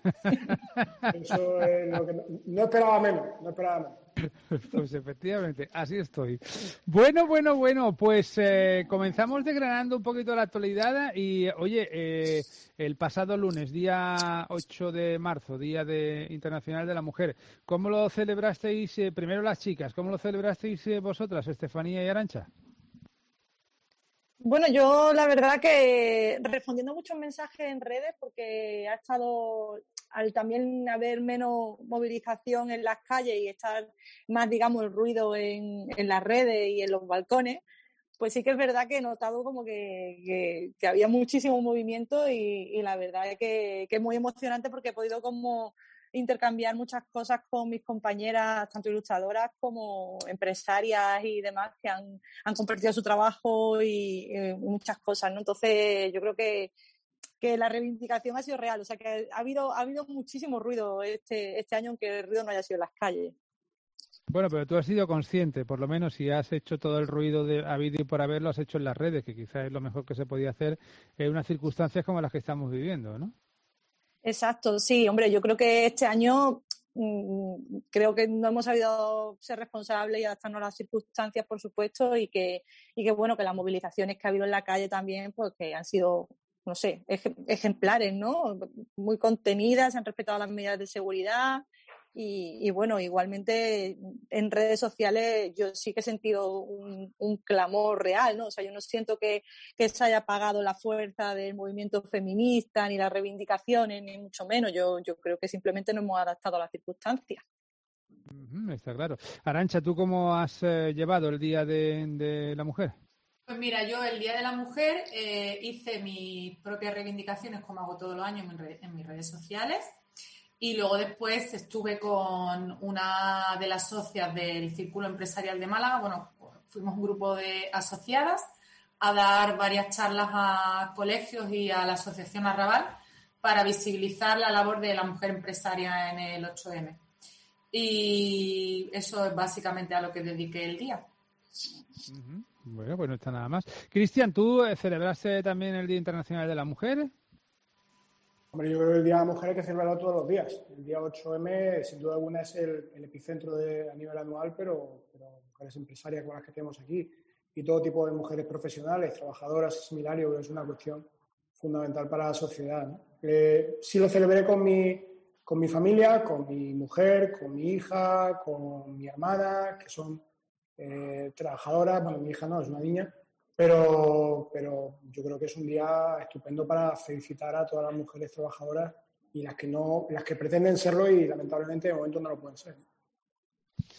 Eso es lo que no esperaba menos. Pues efectivamente, así estoy. Bueno, pues comenzamos desgranando un poquito la actualidad y, oye, el pasado lunes, día 8 de marzo, Día Internacional de la Mujer, ¿cómo lo celebrasteis, primero las chicas, cómo lo celebrasteis vosotras, Estefanía y Arantxa? Bueno, yo la verdad que respondiendo muchos mensajes en redes, porque ha estado, al también haber menos movilización en las calles y estar más, digamos, el ruido en las redes y en los balcones, pues sí que es verdad que he notado como que había muchísimo movimiento y la verdad es que es muy emocionante porque he podido como intercambiar muchas cosas con mis compañeras, tanto ilustradoras como empresarias y demás, que han compartido su trabajo y muchas cosas, ¿no? Entonces, yo creo que la reivindicación ha sido real, o sea que ha habido muchísimo ruido este año, aunque el ruido no haya sido en las calles. Bueno, pero tú has sido consciente, por lo menos si has hecho todo el ruido de habido y por haber, lo has hecho en las redes, que quizás es lo mejor que se podía hacer en unas circunstancias como las que estamos viviendo, ¿no? Exacto, sí, hombre, yo creo que este año creo que no hemos sabido ser responsables y adaptarnos a las circunstancias, por supuesto, y que bueno, que las movilizaciones que ha habido en la calle también, pues que han sido, no sé, ejemplares, ¿no? Muy contenidas, se han respetado las medidas de seguridad y bueno, igualmente en redes sociales yo sí que he sentido un clamor real, ¿no? O sea, yo no siento que se haya apagado la fuerza del movimiento feminista ni las reivindicaciones, ni mucho menos. Yo creo que simplemente nos hemos adaptado a las circunstancias. Está claro. Arantxa, ¿tú cómo has llevado el Día de la Mujer? Pues mira, yo el Día de la Mujer hice mis propias reivindicaciones, como hago todos los años en mis redes sociales. Y luego después estuve con una de las socias del Círculo Empresarial de Málaga. Bueno, fuimos un grupo de asociadas a dar varias charlas a colegios y a la Asociación Arrabal para visibilizar la labor de la mujer empresaria en el 8M. Y eso es básicamente a lo que dediqué el día. Bueno, pues no está nada más. Cristian, ¿tú celebraste también el Día Internacional de la Mujer? Hombre, yo creo que el Día de la Mujer hay que celebrarlo todos los días. El día 8M, sin duda alguna, es el epicentro a nivel anual, pero mujeres empresarias con las que tenemos aquí y todo tipo de mujeres profesionales, trabajadoras y similares, es una cuestión fundamental para la sociedad, ¿no? Sí lo celebré con mi familia, con mi mujer, con mi hija, con mi hermana, que son trabajadoras. Bueno, mi hija no, es una niña. Pero yo creo que es un día estupendo para felicitar a todas las mujeres trabajadoras y las que pretenden serlo y lamentablemente de momento no lo pueden ser.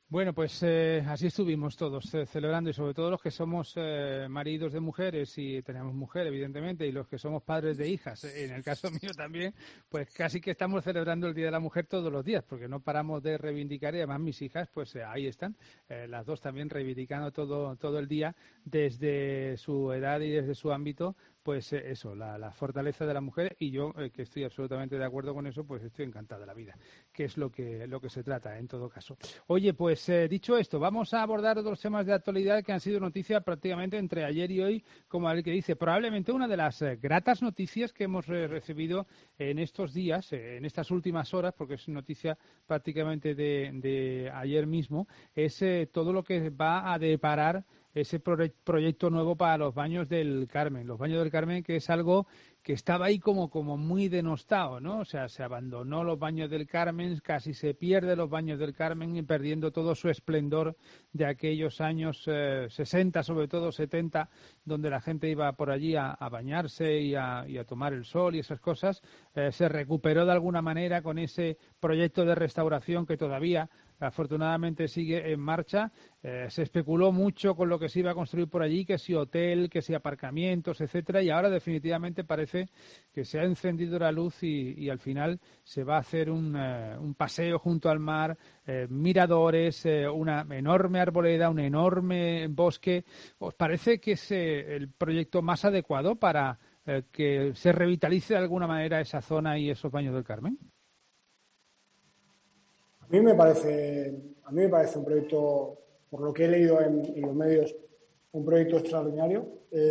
Bueno, pues así estuvimos todos celebrando, y sobre todo los que somos maridos de mujeres y tenemos mujer, evidentemente, y los que somos padres de hijas, en el caso mío también, pues casi que estamos celebrando el Día de la Mujer todos los días, porque no paramos de reivindicar, y además mis hijas, pues ahí están, las dos también reivindicando todo el día desde su edad y desde su ámbito, pues eso, la fortaleza de la mujer, y yo, que estoy absolutamente de acuerdo con eso, pues estoy encantado de la vida, que es lo que se trata en todo caso. Oye, pues dicho esto, vamos a abordar otros temas de actualidad que han sido noticia prácticamente entre ayer y hoy, como el que dice, probablemente una de las gratas noticias que hemos recibido en estos días, en estas últimas horas, porque es noticia prácticamente de ayer mismo, es todo lo que va a deparar ese proyecto nuevo para los Baños del Carmen. Los Baños del Carmen, que es algo que estaba ahí como muy denostado, ¿no? O sea, se abandonó los Baños del Carmen, casi se pierde los Baños del Carmen, y perdiendo todo su esplendor de aquellos años 60, sobre todo 70, donde la gente iba por allí a bañarse y a tomar el sol y esas cosas. Se recuperó de alguna manera con ese proyecto de restauración que todavía afortunadamente sigue en marcha. Se especuló mucho con lo que se iba a construir por allí, que si hotel, que si aparcamientos, etcétera, y ahora definitivamente parece que se ha encendido la luz y al final se va a hacer un paseo junto al mar, miradores, una enorme arboleda, un enorme bosque. ¿Os parece que es el proyecto más adecuado para que se revitalice de alguna manera esa zona y esos Baños del Carmen? A mí me parece un proyecto, por lo que he leído en los medios, un proyecto extraordinario.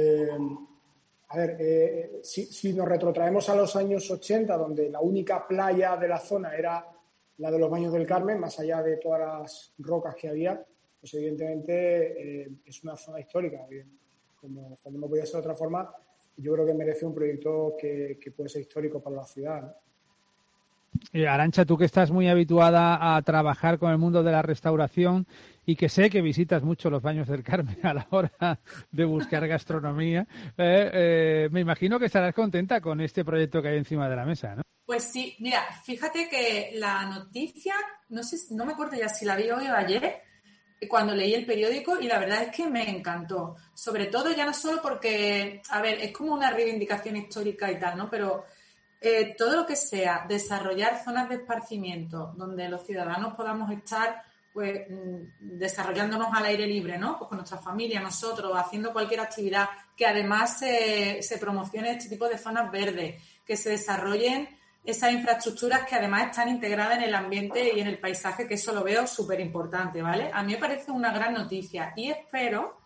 Si nos retrotraemos a los años 80, donde la única playa de la zona era la de los Baños del Carmen, más allá de todas las rocas que había, pues evidentemente es una zona histórica. Como no podía ser de otra forma, yo creo que merece un proyecto que puede ser histórico para la ciudad, ¿no? Arantxa, tú que estás muy habituada a trabajar con el mundo de la restauración y que sé que visitas mucho los Baños del Carmen a la hora de buscar gastronomía, me imagino que estarás contenta con este proyecto que hay encima de la mesa, ¿no? Pues sí, mira, fíjate que la noticia, no me acuerdo ya si la vi hoy o ayer, cuando leí el periódico, y la verdad es que me encantó. Sobre todo ya no solo porque, a ver, es como una reivindicación histórica y tal, ¿no? Pero todo lo que sea desarrollar zonas de esparcimiento donde los ciudadanos podamos estar pues desarrollándonos al aire libre, ¿no? Pues con nuestra familia, nosotros, haciendo cualquier actividad, que además se promocione este tipo de zonas verdes, que se desarrollen esas infraestructuras que además están integradas en el ambiente y en el paisaje, que eso lo veo súper importante, ¿vale? A mí me parece una gran noticia y espero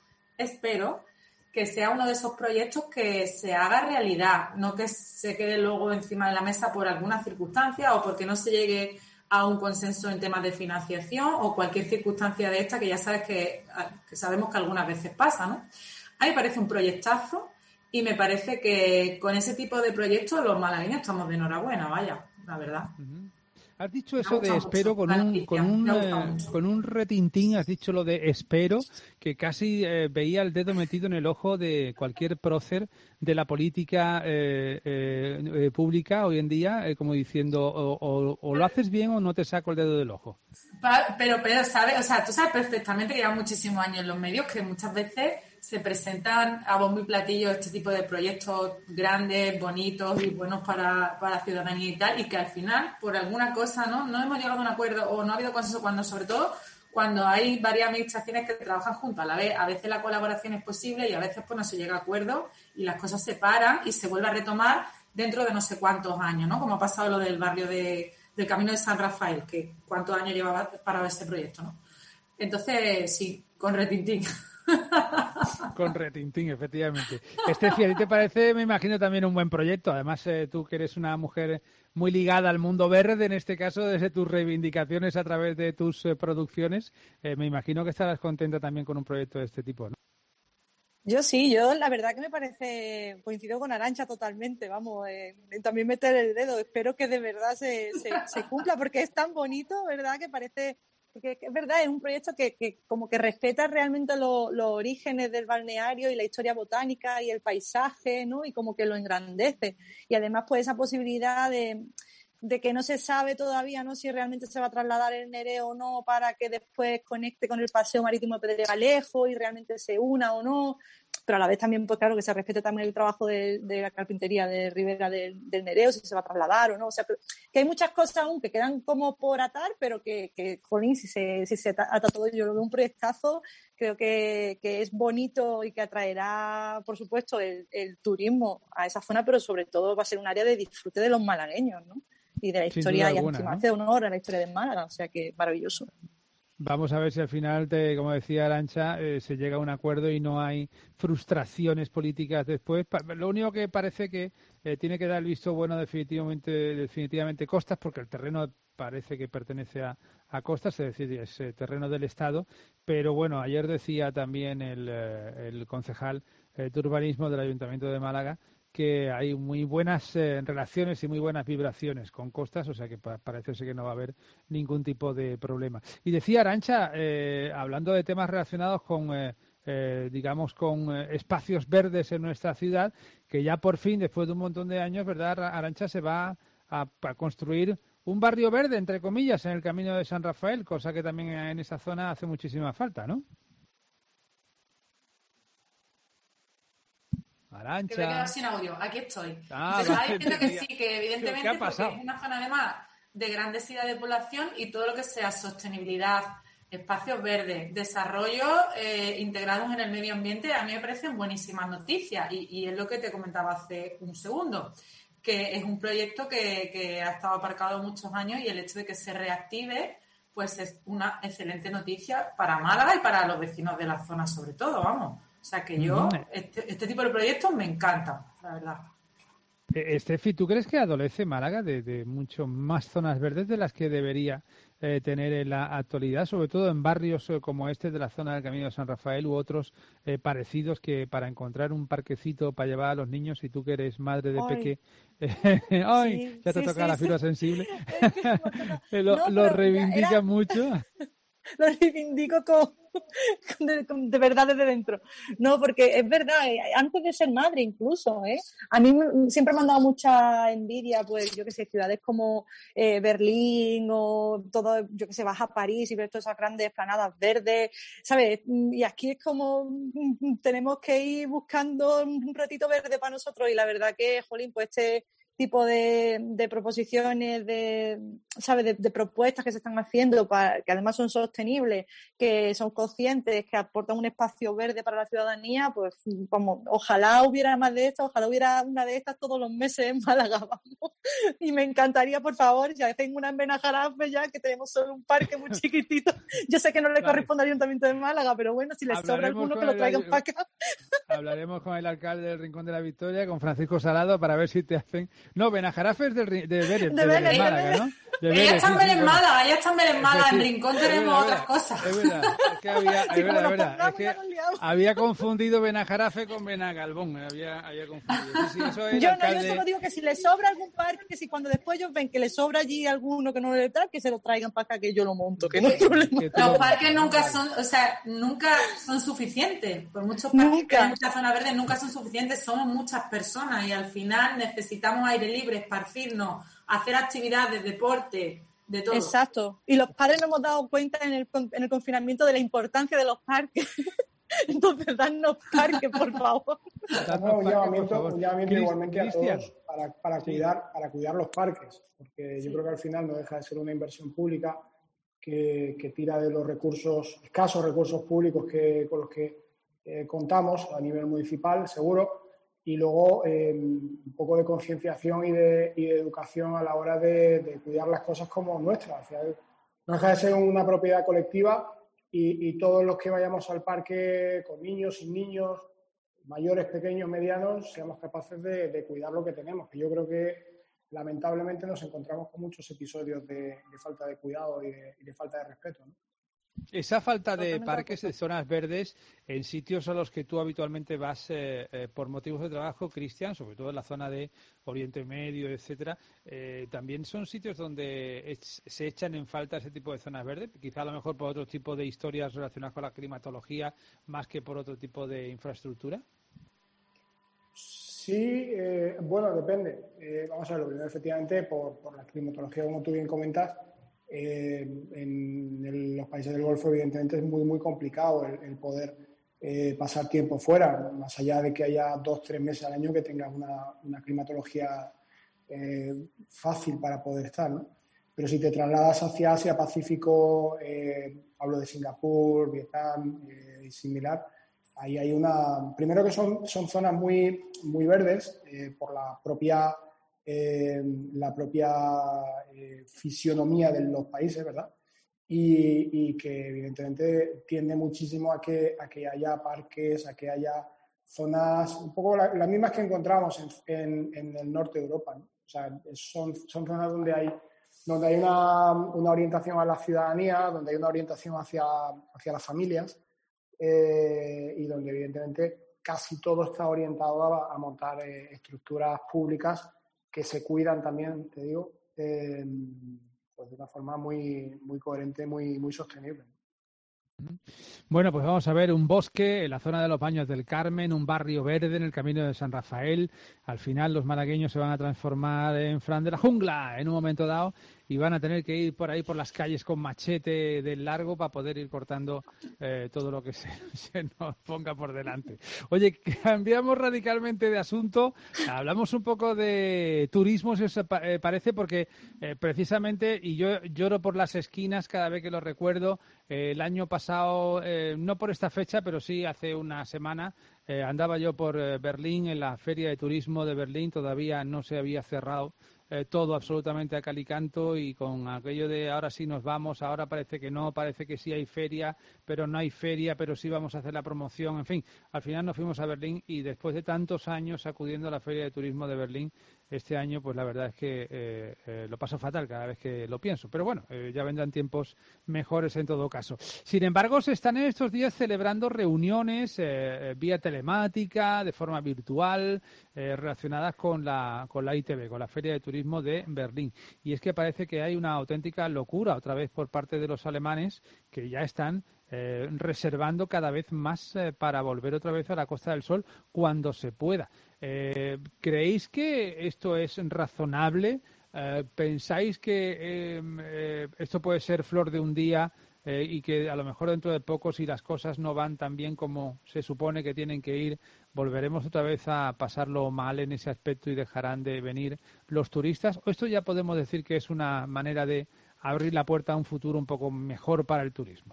que sea uno de esos proyectos que se haga realidad, no que se quede luego encima de la mesa por alguna circunstancia o porque no se llegue a un consenso en temas de financiación o cualquier circunstancia de esta que ya sabes que sabemos que algunas veces pasa, ¿no? A mí me parece un proyectazo y me parece que con ese tipo de proyectos los malagueños estamos de enhorabuena, vaya, la verdad. Has dicho eso de espero con un retintín, has dicho lo de espero, que casi veía el dedo metido en el ojo de cualquier prócer de la política pública hoy en día, como diciendo o lo haces bien o no te saco el dedo del ojo. Pero ¿sabes? O sea, tú sabes perfectamente que llevan muchísimos años en los medios que muchas veces se presentan a bombo y platillo este tipo de proyectos grandes, bonitos y buenos para la ciudadanía y tal, y que al final, por alguna cosa, no hemos llegado a un acuerdo o no ha habido consenso, sobre todo cuando hay varias administraciones que trabajan juntas a la vez. A veces la colaboración es posible y a veces pues no se llega a acuerdo y las cosas se paran y se vuelve a retomar dentro de no sé cuántos años, ¿no? Como ha pasado lo del barrio del Camino de San Rafael, que cuántos años llevaba parado ese proyecto, ¿no? Entonces, sí, con retintín. Con retintín, efectivamente. Estefi, ¿a ti te parece, me imagino, también un buen proyecto? Además, tú que eres una mujer muy ligada al mundo verde, en este caso, desde tus reivindicaciones a través de tus producciones, me imagino que estarás contenta también con un proyecto de este tipo, ¿no? Yo la verdad que me parece, coincido con Arantxa totalmente, vamos, también meter el dedo, espero que de verdad se cumpla, porque es tan bonito, ¿verdad? Que parece, porque es verdad, es un proyecto que como que respeta realmente los orígenes del balneario y la historia botánica y el paisaje, ¿no? Y como que lo engrandece. Y además, pues esa posibilidad de de que no se sabe todavía, ¿no?, si realmente se va a trasladar el Nereo o no para que después conecte con el paseo marítimo de Pedregalejo y realmente se una o no, pero a la vez también, pues claro, que se respete también el trabajo de la carpintería de Ribera del Nereo, si se va a trasladar o no, o sea, que hay muchas cosas aún que quedan como por atar, pero que jolín, si se ata todo ello, yo lo veo un proyectazo, creo que es bonito y que atraerá, por supuesto, el turismo a esa zona, pero sobre todo va a ser un área de disfrute de los malagueños, ¿no? Y de la historia, y encima hace honor a la historia de Málaga, o sea que maravilloso. Vamos a ver si al final, como decía Arantxa, se llega a un acuerdo y no hay frustraciones políticas después. Lo único que parece que tiene que dar el visto bueno definitivamente Costas, porque el terreno parece que pertenece a Costas, es decir, es terreno del Estado. Pero bueno, ayer decía también el concejal de urbanismo del Ayuntamiento de Málaga que hay muy buenas relaciones y muy buenas vibraciones con Costas, o sea que parece ser que no va a haber ningún tipo de problema. Y decía Arantxa, hablando de temas relacionados con, digamos, con espacios verdes en nuestra ciudad, que ya por fin, después de un montón de años, ¿verdad, Arantxa, se va a construir un barrio verde, entre comillas, en el Camino de San Rafael, cosa que también en esa zona hace muchísima falta, ¿no? Arantxa. Que me he quedado sin audio. Aquí estoy. Vale, estaba diciendo que sí, que evidentemente ¿Qué ha pasado? porque es una zona además de gran densidad de población y todo lo que sea sostenibilidad, espacios verdes, desarrollo integrados en el medio ambiente, a mí me parecen buenísimas noticias y es lo que te comentaba hace un segundo, que es un proyecto que ha estado aparcado muchos años y el hecho de que se reactive pues es una excelente noticia para Málaga y para los vecinos de la zona sobre todo, vamos. O sea que yo, este tipo de proyectos me encantan, la verdad. Estefi, ¿tú crees que adolece Málaga de mucho más zonas verdes de las que debería tener en la actualidad, sobre todo en barrios como este de la zona del Camino de San Rafael u otros parecidos, que para encontrar un parquecito para llevar a los niños, y tú que eres madre de peque, ¡ay! Ya te toca la fibra sensible. Lo reivindica mucho. Lo reivindico de verdad desde dentro. No, porque es verdad, antes de ser madre incluso, a mí siempre me han dado mucha envidia, pues yo que sé, ciudades como Berlín o todo, yo que sé, vas a París y ves todas esas grandes esplanadas verdes, ¿sabes? Y aquí es como tenemos que ir buscando un ratito verde para nosotros y la verdad que, jolín, pues este tipo de proposiciones, ¿sabes? De propuestas que se están haciendo, que además son sostenibles, que son conscientes, que aportan un espacio verde para la ciudadanía, pues como ojalá hubiera más de estas, ojalá hubiera una de estas todos los meses en Málaga, vamos. Y me encantaría, por favor, ya tengo una en Benajarafe ya, que tenemos solo un parque muy chiquitito. Yo sé que no le corresponde al Ayuntamiento de Málaga, pero bueno, si les sobra alguno que lo traigan para acá. Hablaremos con el alcalde del Rincón de la Victoria, con Francisco Salado, para ver si te hacen... No, Benajarafe es de Vélez, de Málaga, ¿no? Ella está en Vélez Málaga, ella está en Vélez Málaga, en Rincón tenemos otras cosas. Es verdad, es que había confundido Benajarafe con Benagalbón, había confundido. Sí, eso es yo solo digo que si les sobra algún parque, que si cuando después ellos ven que les sobra allí alguno que no le tal, que se lo traigan para acá, que yo lo monto, que no hay problema. Los parques nunca son suficientes, por muchos parques que hay en muchas zonas verdes nunca son suficientes, somos muchas personas y al final necesitamos aire libre, esparcirnos, hacer actividades, deporte, de todo. Exacto. Y los padres nos hemos dado cuenta en el confinamiento de la importancia de los parques. Entonces, danos parques, por favor. Un llamamiento igualmente a todos para cuidar los parques, porque yo creo que al final no deja de ser una inversión pública que tira de los escasos recursos públicos con los que contamos a nivel municipal, seguro. Y luego un poco de concienciación y de educación a la hora de cuidar las cosas como nuestras. Al final, no deja de ser una propiedad colectiva y todos los que vayamos al parque con niños, sin niños, mayores, pequeños, medianos, seamos capaces de cuidar lo que tenemos. Que yo creo que lamentablemente nos encontramos con muchos episodios de falta de cuidado y de falta de respeto, ¿no? Esa falta de parques, de zonas verdes, en sitios a los que tú habitualmente vas por motivos de trabajo, Cristian, sobre todo en la zona de Oriente Medio, etcétera, también son sitios donde se echan en falta ese tipo de zonas verdes, quizá a lo mejor por otro tipo de historias relacionadas con la climatología, más que por otro tipo de infraestructura. Sí, bueno, depende. Vamos a ver, lo primero, efectivamente, por la climatología, como tú bien comentas, en los países del Golfo, evidentemente, es muy, muy complicado el poder pasar tiempo fuera, más allá de que haya 2-3 meses al año que tengas una climatología fácil para poder estar, ¿no? Pero si te trasladas hacia Asia, Pacífico, hablo de Singapur, Vietnam y similar, ahí hay primero que son zonas muy, muy verdes por la propia fisionomía de los países, ¿verdad? Y que evidentemente tiende muchísimo a que haya parques, a que haya zonas un poco las mismas que encontramos en el norte de Europa, ¿no? O sea, son zonas donde hay una orientación a la ciudadanía, donde hay una orientación hacia las familias y donde evidentemente casi todo está orientado a montar estructuras públicas que se cuidan también, te digo, pues de una forma muy, muy coherente, muy, muy sostenible. Bueno, pues vamos a ver un bosque en la zona de los Baños del Carmen, un barrio verde en el Camino de San Rafael. Al final los malagueños se van a transformar en Fran de la Jungla en un momento dado y van a tener que ir por ahí por las calles con machete del largo para poder ir cortando todo lo que se nos ponga por delante. Oye, cambiamos radicalmente de asunto, hablamos un poco de turismo, si os parece, porque precisamente, y yo lloro por las esquinas cada vez que lo recuerdo, el año pasado, no por esta fecha, pero sí hace una semana, andaba yo por Berlín, en la Feria de Turismo de Berlín, todavía no se había cerrado todo absolutamente a cal y canto, y con aquello de ahora sí nos vamos, ahora parece que no, parece que sí hay feria, pero no hay feria, pero sí vamos a hacer la promoción, en fin, al final nos fuimos a Berlín y después de tantos años acudiendo a la Feria de Turismo de Berlín, este año pues la verdad es que lo paso fatal cada vez que lo pienso, pero bueno, ya vendrán tiempos mejores en todo caso. Sin embargo, se están en estos días celebrando reuniones vía telemática, de forma virtual, relacionadas con la ITB, con la Feria de Turismo de Berlín. Y es que parece que hay una auténtica locura otra vez por parte de los alemanes que ya están reservando cada vez más para volver otra vez a la Costa del Sol cuando se pueda. ¿Creéis que esto es razonable? ¿Pensáis que esto puede ser flor de un día y que a lo mejor dentro de poco, si las cosas no van tan bien como se supone que tienen que ir, volveremos otra vez a pasarlo mal en ese aspecto y dejarán de venir los turistas? ¿O esto ya podemos decir que es una manera de abrir la puerta a un futuro un poco mejor para el turismo?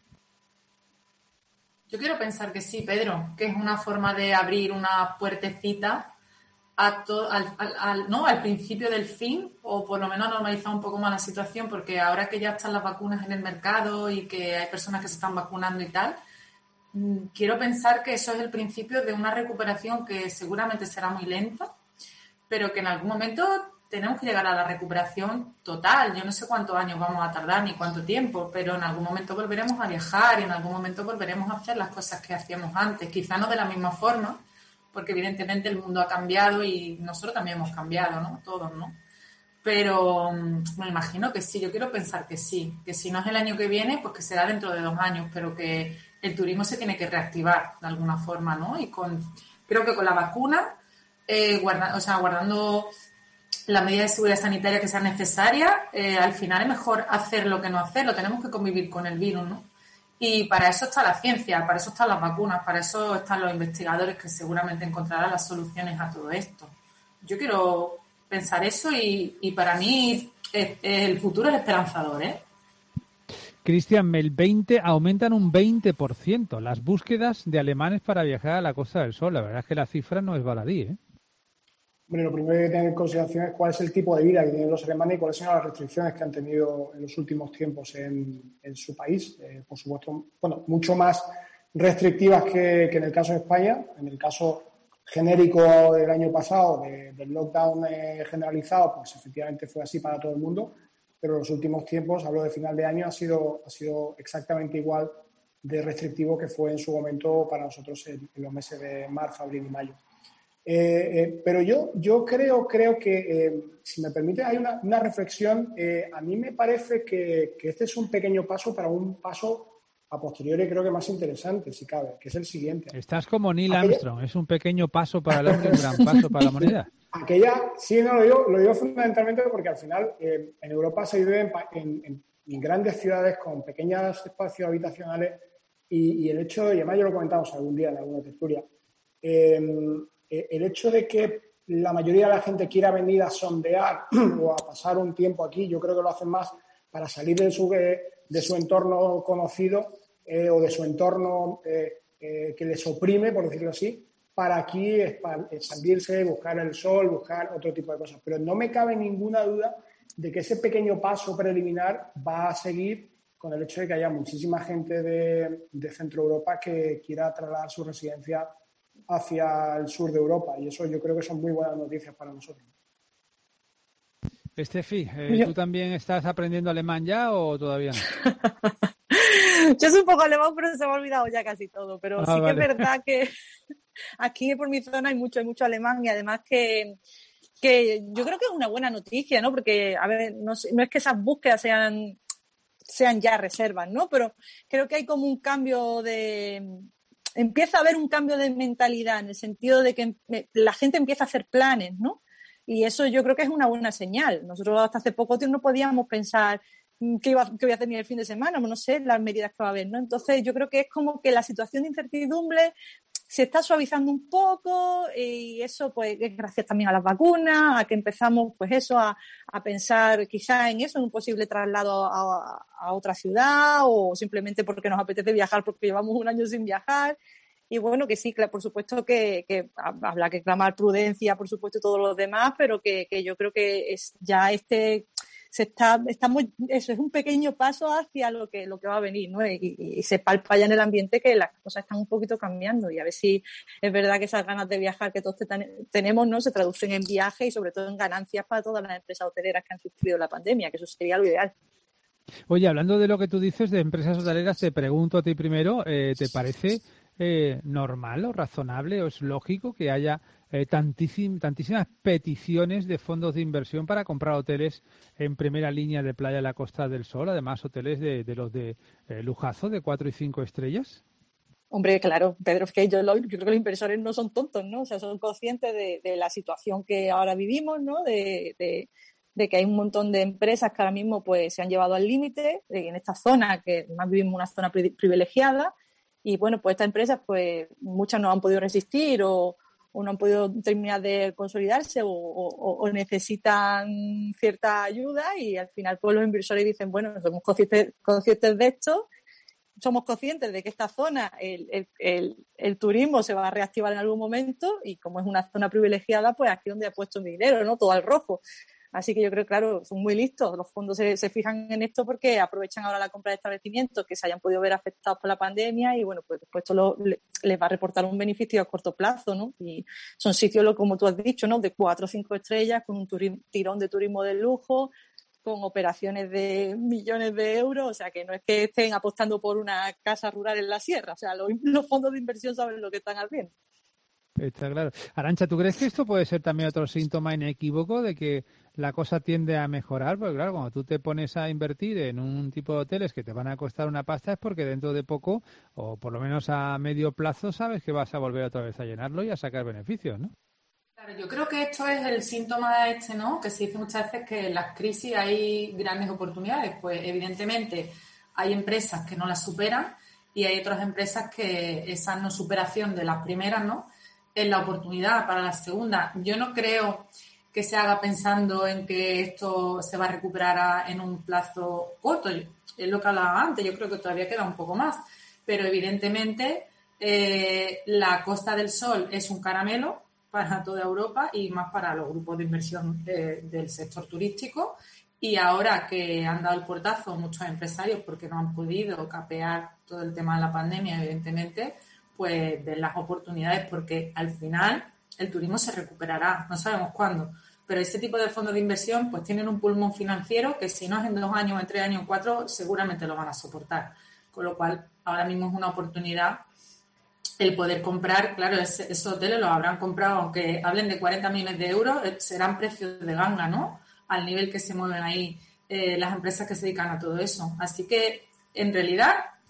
Yo quiero pensar que sí, Pedro, que es una forma de abrir una puertecita al principio del fin, o por lo menos normalizar un poco más la situación, porque ahora que ya están las vacunas en el mercado y que hay personas que se están vacunando y tal, quiero pensar que eso es el principio de una recuperación que seguramente será muy lenta, pero que en algún momento tenemos que llegar a la recuperación total. Yo no sé cuántos años vamos a tardar ni cuánto tiempo, pero en algún momento volveremos a viajar y en algún momento volveremos a hacer las cosas que hacíamos antes. Quizá no de la misma forma, porque evidentemente el mundo ha cambiado y nosotros también hemos cambiado, ¿no? Todos, ¿no? Pero me imagino que sí, yo quiero pensar que sí, que si no es el año que viene, pues que será dentro de 2 años, pero que el turismo se tiene que reactivar de alguna forma, ¿no? Y creo que con la vacuna, guardando las medidas de seguridad sanitaria que sean necesarias, al final es mejor hacerlo que no hacerlo. Tenemos que convivir con el virus, ¿no? Y para eso está la ciencia, para eso están las vacunas, para eso están los investigadores que seguramente encontrarán las soluciones a todo esto. Yo quiero pensar eso y para mí el futuro es esperanzador, ¿eh? Cristian, aumentan un 20% las búsquedas de alemanes para viajar a la Costa del Sol. La verdad es que la cifra no es baladí, ¿eh? Bueno, lo primero que hay que tener en consideración es cuál es el tipo de vida que tienen los alemanes y cuáles son las restricciones que han tenido en los últimos tiempos en su país. Por supuesto, bueno, mucho más restrictivas que en el caso de España. En el caso genérico del año pasado, del lockdown generalizado, pues efectivamente fue así para todo el mundo. Pero en los últimos tiempos, hablo de final de año, ha sido exactamente igual de restrictivo que fue en su momento para nosotros en los meses de marzo, abril y mayo. Pero yo creo que, si me permite, hay una reflexión. A mí me parece que este es un pequeño paso para un paso a posteriori creo que más interesante, si cabe, que es el siguiente. Estás como Neil Armstrong, es un pequeño paso para el hombre y un gran paso para la humanidad. Sí, no, lo digo fundamentalmente porque al final en Europa se vive en grandes ciudades con pequeños espacios habitacionales y el hecho, y además ya lo comentamos algún día en alguna tertulia, el hecho de que la mayoría de la gente quiera venir a sondear o a pasar un tiempo aquí, yo creo que lo hacen más para salir de su entorno conocido o de su entorno que les oprime, por decirlo así, para aquí expandirse, buscar el sol, buscar otro tipo de cosas. Pero no me cabe ninguna duda de que ese pequeño paso preliminar va a seguir con el hecho de que haya muchísima gente de Centro Europa que quiera trasladar su residencia hacia el sur de Europa. Y eso yo creo que son muy buenas noticias para nosotros. Estefi, ¿tú también estás aprendiendo alemán ya o todavía no? Yo soy un poco alemán, pero se me ha olvidado ya casi todo. Pero sí vale. Que es verdad que aquí por mi zona hay mucho alemán y además que yo creo que es una buena noticia, ¿no? Porque, a ver, no es que esas búsquedas sean ya reservas, ¿no? Pero creo que hay como un cambio empieza a haber un cambio de mentalidad en el sentido de que la gente empieza a hacer planes, ¿no? Y eso yo creo que es una buena señal. Nosotros hasta hace poco tiempo no podíamos pensar qué voy a hacer el fin de semana, no sé, las medidas que va a haber, ¿no? Entonces yo creo que es como que la situación de incertidumbre se está suavizando un poco y eso pues es gracias también a las vacunas, a que empezamos pues eso, a pensar quizá en eso, en un posible traslado a otra ciudad o simplemente porque nos apetece viajar porque llevamos un año sin viajar. Y bueno, que sí, por supuesto que habrá que clamar prudencia, por supuesto, y todos los demás, pero que yo creo que es un pequeño paso hacia lo que va a venir, ¿no? Y se palpa ya en el ambiente que las cosas están un poquito cambiando y a ver si es verdad que esas ganas de viajar que todos tenemos, ¿no? Se traducen en viajes y sobre todo en ganancias para todas las empresas hoteleras que han sufrido la pandemia, que eso sería lo ideal. Oye, hablando de lo que tú dices de empresas hoteleras, te pregunto a ti primero, ¿te parece normal o razonable o es lógico que haya tantísimas peticiones de fondos de inversión para comprar hoteles en primera línea de playa de la Costa del Sol, además hoteles de los de lujazo de 4 y 5 estrellas? Hombre, claro, Pedro, es que yo creo que los inversores no son tontos, ¿no? O sea, son conscientes de la situación que ahora vivimos, ¿no? De que hay un montón de empresas que ahora mismo pues se han llevado al límite en esta zona, que además vivimos en una zona privilegiada. Y bueno, pues estas empresas, pues muchas no han podido resistir o no han podido terminar de consolidarse o necesitan cierta ayuda y al final pues los inversores dicen, bueno, somos conscientes de esto, somos conscientes de que esta zona, el turismo se va a reactivar en algún momento y como es una zona privilegiada, pues aquí es donde ha puesto mi dinero, ¿no? Todo al rojo. Así que yo creo, claro, son muy listos. Los fondos se fijan en esto porque aprovechan ahora la compra de establecimientos que se hayan podido ver afectados por la pandemia y, bueno, pues después esto les va a reportar un beneficio a corto plazo, ¿no? Y son sitios, como tú has dicho, ¿no? De 4 o 5 estrellas con un tirón de turismo de lujo, con operaciones de millones de euros. O sea, que no es que estén apostando por una casa rural en la sierra. O sea, los fondos de inversión saben lo que están haciendo. Está claro. Arantxa, ¿tú crees que esto puede ser también otro síntoma inequívoco de que la cosa tiende a mejorar? Porque claro, cuando tú te pones a invertir en un tipo de hoteles que te van a costar una pasta es porque dentro de poco, o por lo menos a medio plazo, sabes que vas a volver otra vez a llenarlo y a sacar beneficios, ¿no? Claro, yo creo que esto es el síntoma ¿no? Que se dice muchas veces que en las crisis hay grandes oportunidades. Pues evidentemente hay empresas que no las superan y hay otras empresas que esa no superación de las primeras, ¿no?, es la oportunidad para la segunda. Yo no creo que se haga pensando en que esto se va a recuperar en un plazo corto. Es lo que hablaba antes, yo creo que todavía queda un poco más. Pero evidentemente la Costa del Sol es un caramelo para toda Europa y más para los grupos de inversión del sector turístico. Y ahora que han dado el portazo muchos empresarios porque no han podido capear todo el tema de la pandemia, evidentemente, pues ven las oportunidades porque al final el turismo se recuperará, no sabemos cuándo, pero ese tipo de fondos de inversión pues tienen un pulmón financiero que si no es en 2 años, en 3 años, en 4, seguramente lo van a soportar, con lo cual ahora mismo es una oportunidad el poder comprar. Claro, esos hoteles los habrán comprado, aunque hablen de 40 millones de euros, serán precios de ganga, ¿no?, al nivel que se mueven ahí las empresas que se dedican a todo eso, así que en realidad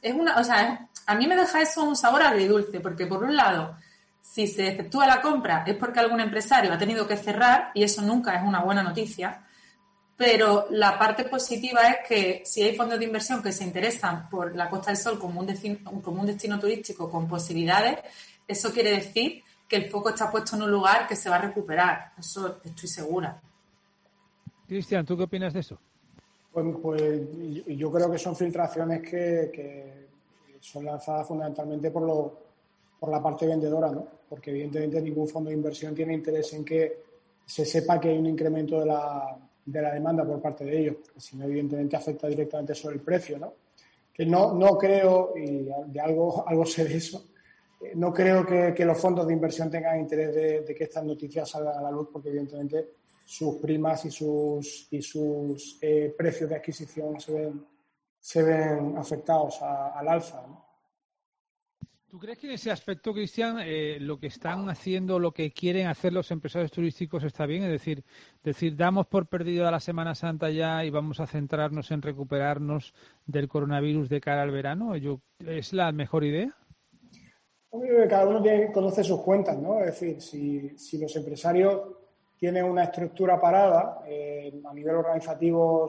a mí me deja eso un sabor agridulce, porque por un lado, si se efectúa la compra es porque algún empresario ha tenido que cerrar y eso nunca es una buena noticia, pero la parte positiva es que si hay fondos de inversión que se interesan por la Costa del Sol como un destino turístico con posibilidades, eso quiere decir que el foco está puesto en un lugar que se va a recuperar. Eso estoy segura. Cristian, ¿tú qué opinas de eso? Pues yo creo que son filtraciones que son lanzadas fundamentalmente por la parte vendedora, ¿no? Porque evidentemente ningún fondo de inversión tiene interés en que se sepa que hay un incremento de la demanda por parte de ellos, que si no evidentemente afecta directamente sobre el precio, ¿no? Que no creo, y de algo sé de eso, no creo que los fondos de inversión tengan interés de que estas noticias salgan a la luz, porque evidentemente sus primas y sus precios de adquisición se ven afectados al alza, ¿no? ¿Tú crees que en ese aspecto, Cristian, lo que están haciendo, lo que quieren hacer los empresarios turísticos está bien? Es decir, damos por perdido a la Semana Santa ya y vamos a centrarnos en recuperarnos del coronavirus de cara al verano. ¿Es la mejor idea? Cada uno conoce sus cuentas, ¿no? Es decir, si los empresarios tienen una estructura parada, a nivel organizativo,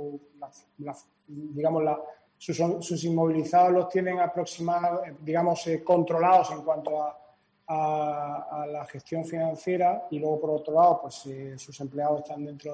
sus inmovilizados los tienen aproximados, controlados en cuanto a la gestión financiera, y luego por otro lado pues sus empleados están dentro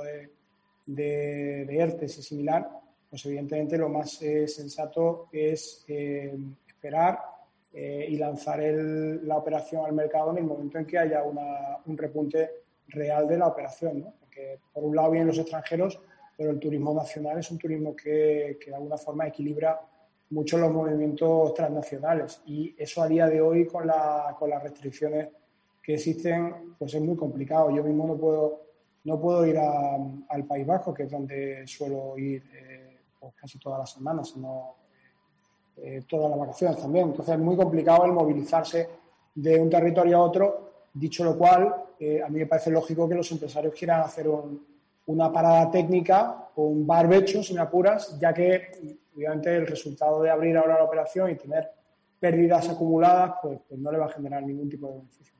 de ERTES y similar, pues evidentemente lo más sensato es esperar y lanzar la operación al mercado en el momento en que haya un repunte real de la operación, ¿no? Porque por un lado vienen los extranjeros, pero el turismo nacional es un turismo que de alguna forma equilibra mucho los movimientos transnacionales, y eso a día de hoy con las restricciones que existen pues es muy complicado. Yo mismo no puedo ir al País Vasco, que es donde suelo ir pues casi todas las semanas, sino todas las vacaciones también. Entonces es muy complicado el movilizarse de un territorio a otro. Dicho lo cual, a mí me parece lógico que los empresarios quieran hacer una parada técnica o un barbecho, sin apuras, ya que obviamente el resultado de abrir ahora la operación y tener pérdidas acumuladas pues no le va a generar ningún tipo de beneficio.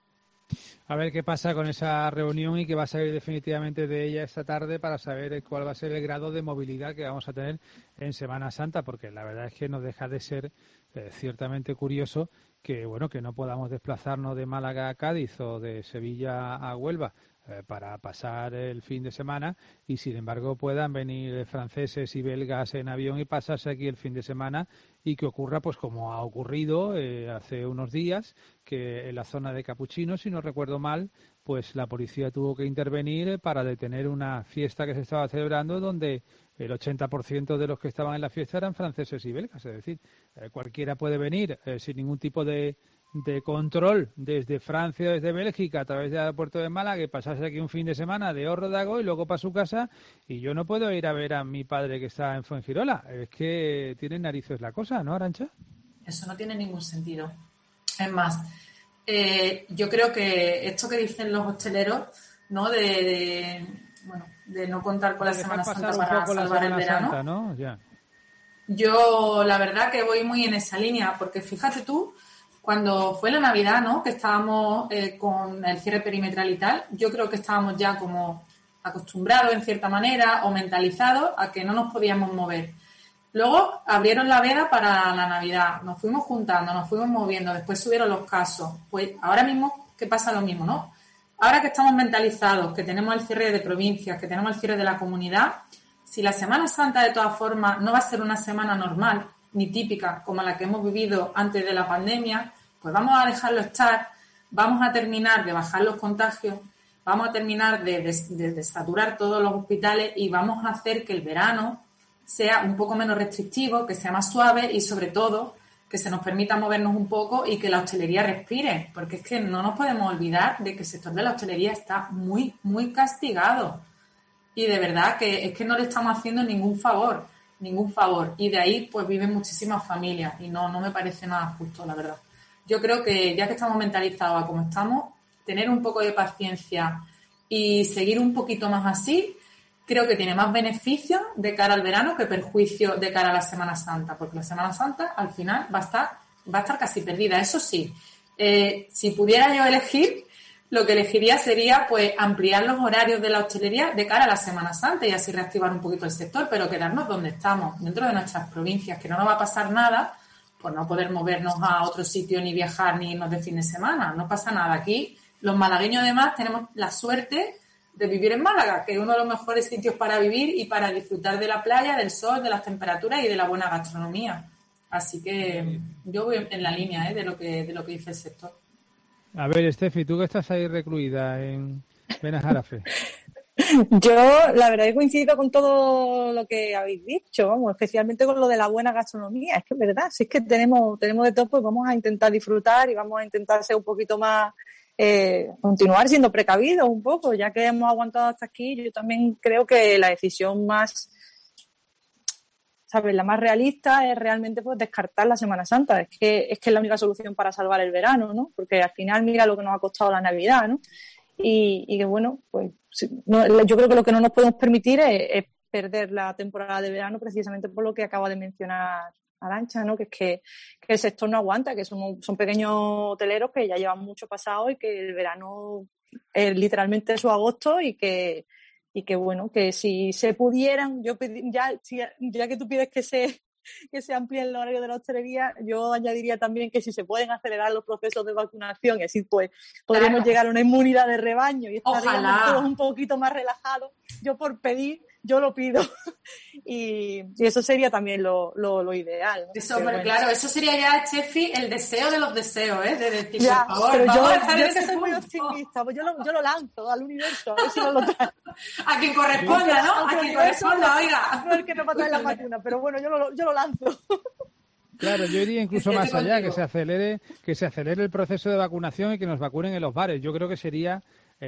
A ver qué pasa con esa reunión y qué va a salir definitivamente de ella esta tarde, para saber cuál va a ser el grado de movilidad que vamos a tener en Semana Santa, porque la verdad es que no deja de ser ciertamente curioso que no podamos desplazarnos de Málaga a Cádiz o de Sevilla a Huelva para pasar el fin de semana, y sin embargo puedan venir franceses y belgas en avión y pasarse aquí el fin de semana, y que ocurra pues como ha ocurrido hace unos días, que en la zona de Capuchino, si no recuerdo mal, pues la policía tuvo que intervenir para detener una fiesta que se estaba celebrando donde el 80% de los que estaban en la fiesta eran franceses y belgas. Es decir, cualquiera puede venir sin ningún tipo de control desde Francia, desde Bélgica, a través del aeropuerto de Málaga, y pasarse aquí un fin de semana de Órdago y luego para su casa, y yo no puedo ir a ver a mi padre que está en Fuengirola. Es que tiene narices la cosa, ¿no, Arantxa? Eso no tiene ningún sentido. Es más, yo creo que esto que dicen los hosteleros, ¿no? De no contar con la Semana Santa para salvar el verano. Santa, ¿no? Ya. Yo, la verdad, que voy muy en esa línea, porque fíjate tú, cuando fue la Navidad, ¿no? Que estábamos con el cierre perimetral y tal, yo creo que estábamos ya como acostumbrados, en cierta manera, o mentalizados a que no nos podíamos mover. Luego abrieron la veda para la Navidad, nos fuimos juntando, nos fuimos moviendo, después subieron los casos. Pues ahora mismo, ¿qué pasa? Lo mismo, ¿no? Ahora que estamos mentalizados, que tenemos el cierre de provincias, que tenemos el cierre de la comunidad, si la Semana Santa de todas formas no va a ser una semana normal ni típica como la que hemos vivido antes de la pandemia, pues vamos a dejarlo estar, vamos a terminar de bajar los contagios, vamos a terminar de saturar todos los hospitales y vamos a hacer que el verano sea un poco menos restrictivo, que sea más suave y sobre todo que se nos permita movernos un poco y que la hostelería respire, porque es que no nos podemos olvidar de que el sector de la hostelería está muy, muy castigado y de verdad que es que no le estamos haciendo ningún favor, y de ahí pues viven muchísimas familias y no me parece nada justo, la verdad. Yo creo que ya que estamos mentalizados a como estamos, tener un poco de paciencia y seguir un poquito más así, creo que tiene más beneficios de cara al verano que perjuicio de cara a la Semana Santa, porque la Semana Santa al final va a estar casi perdida. Eso sí, si pudiera yo elegir, lo que elegiría sería pues ampliar los horarios de la hostelería de cara a la Semana Santa y así reactivar un poquito el sector, pero quedarnos donde estamos, dentro de nuestras provincias, que no nos va a pasar nada por no poder movernos a otro sitio, ni viajar, ni irnos de fin de semana. No pasa nada. Aquí, los malagueños además tenemos la suerte de vivir en Málaga, que es uno de los mejores sitios para vivir y para disfrutar de la playa, del sol, de las temperaturas y de la buena gastronomía. Así que yo voy en la línea de lo que dice el sector. A ver, Estefi, tú que estás ahí recluida en Benajarafe. Yo, la verdad, he coincidido con todo lo que habéis dicho, vamos, especialmente con lo de la buena gastronomía. Es que es verdad, si es que tenemos de todo, pues vamos a intentar disfrutar y vamos a intentar ser un poquito más, continuar siendo precavidos un poco, ya que hemos aguantado hasta aquí. Yo también creo que la decisión más, ¿sabes?, la más realista es realmente pues descartar la Semana Santa. Es que es la única solución para salvar el verano, ¿no? Porque al final mira lo que nos ha costado la Navidad, ¿no? Y que bueno, pues no, yo creo que lo que no nos podemos permitir es perder la temporada de verano precisamente por lo que acaba de mencionar Arantxa, ¿no? Que es que el sector no aguanta, que son pequeños hoteleros que ya llevan mucho pasado y que el verano es literalmente su agosto y que bueno, que si se pudieran, ya que tú pides que se amplíe el horario de la hostelería, yo añadiría también que si se pueden acelerar los procesos de vacunación y así pues podremos llegar a una inmunidad de rebaño y estaríamos todos un poquito más relajados. Yo por pedir, yo lo pido y eso sería también lo ideal, ¿no? Eso, pero claro, eso sería ya, Chefi, el deseo de los deseos, de decir, ya, por favor, pero vamos a yo estar es que soy muy optimista, pues yo lo lanzo al universo, a ver si nos lo trae. A quien corresponda, ¿no? A quien corresponda, oiga. No es que no va a traer la vacuna, pero bueno, yo lo lanzo. Claro, yo iría incluso más allá, que se acelere el proceso de vacunación y que nos vacunen en los bares. Yo creo que sería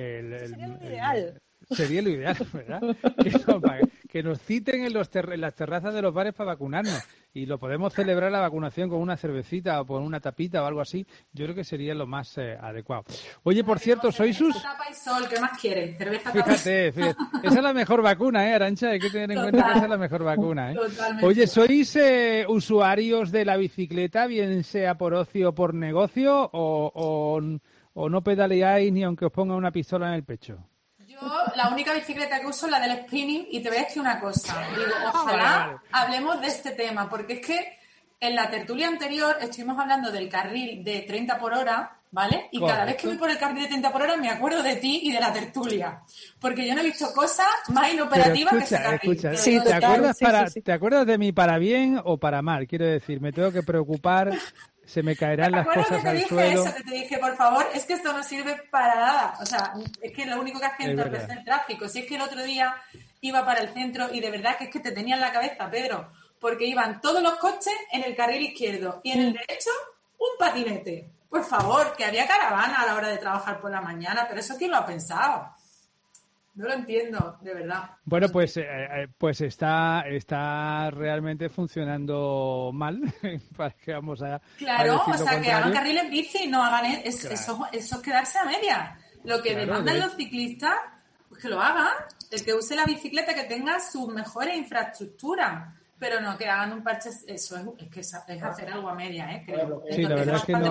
ideal. Sería lo ideal, ¿verdad? Que nos citen en las terrazas de los bares para vacunarnos y lo podemos celebrar la vacunación con una cervecita o con una tapita o algo así. Yo creo que sería lo más adecuado. Oye, por cierto, sois sus... Tapa y sol, ¿qué más quieren? Cerveza, fíjate, esa es la mejor vacuna, Arantxa, hay que tener en cuenta que esa es la mejor vacuna, Totalmente. Oye, ¿sois usuarios de la bicicleta, bien sea por ocio o por negocio, o no pedaleáis ni aunque os ponga una pistola en el pecho? Yo la única bicicleta que uso es la del spinning y te voy a decir una cosa. Digo, ojalá hablemos de este tema, porque es que en la tertulia anterior estuvimos hablando del carril de 30 por hora, ¿vale? Y cada vez que voy por el carril de 30 por hora me acuerdo de ti y de la tertulia, porque yo no he visto cosa más inoperativa que ese carril. Escucha, sí, ¿te acuerdas de mí para bien o para mal? Quiero decir, me tengo que preocupar... Se me caerán las cosas al suelo. Eso, que te dije, por favor, es que esto no sirve para nada. O sea, es que lo único que hace es entorpecer el tráfico. Si es que el otro día iba para el centro y de verdad que es que te tenía en la cabeza, Pedro, porque iban todos los coches en el carril izquierdo y en el derecho un patinete. Por favor, que había caravana a la hora de trabajar por la mañana, pero eso ¿quién lo ha pensado? No lo entiendo, de verdad. Bueno, pues está realmente funcionando mal. Para que vamos a claro, o sea, contrario. Que hagan carriles bici y no hagan eso es quedarse a media. Lo que demandan los ciclistas, pues que lo hagan. El que use la bicicleta, que tenga sus mejores infraestructuras. Pero no que hagan un parche, eso es hacer algo a media, creo. Sí, la verdad es que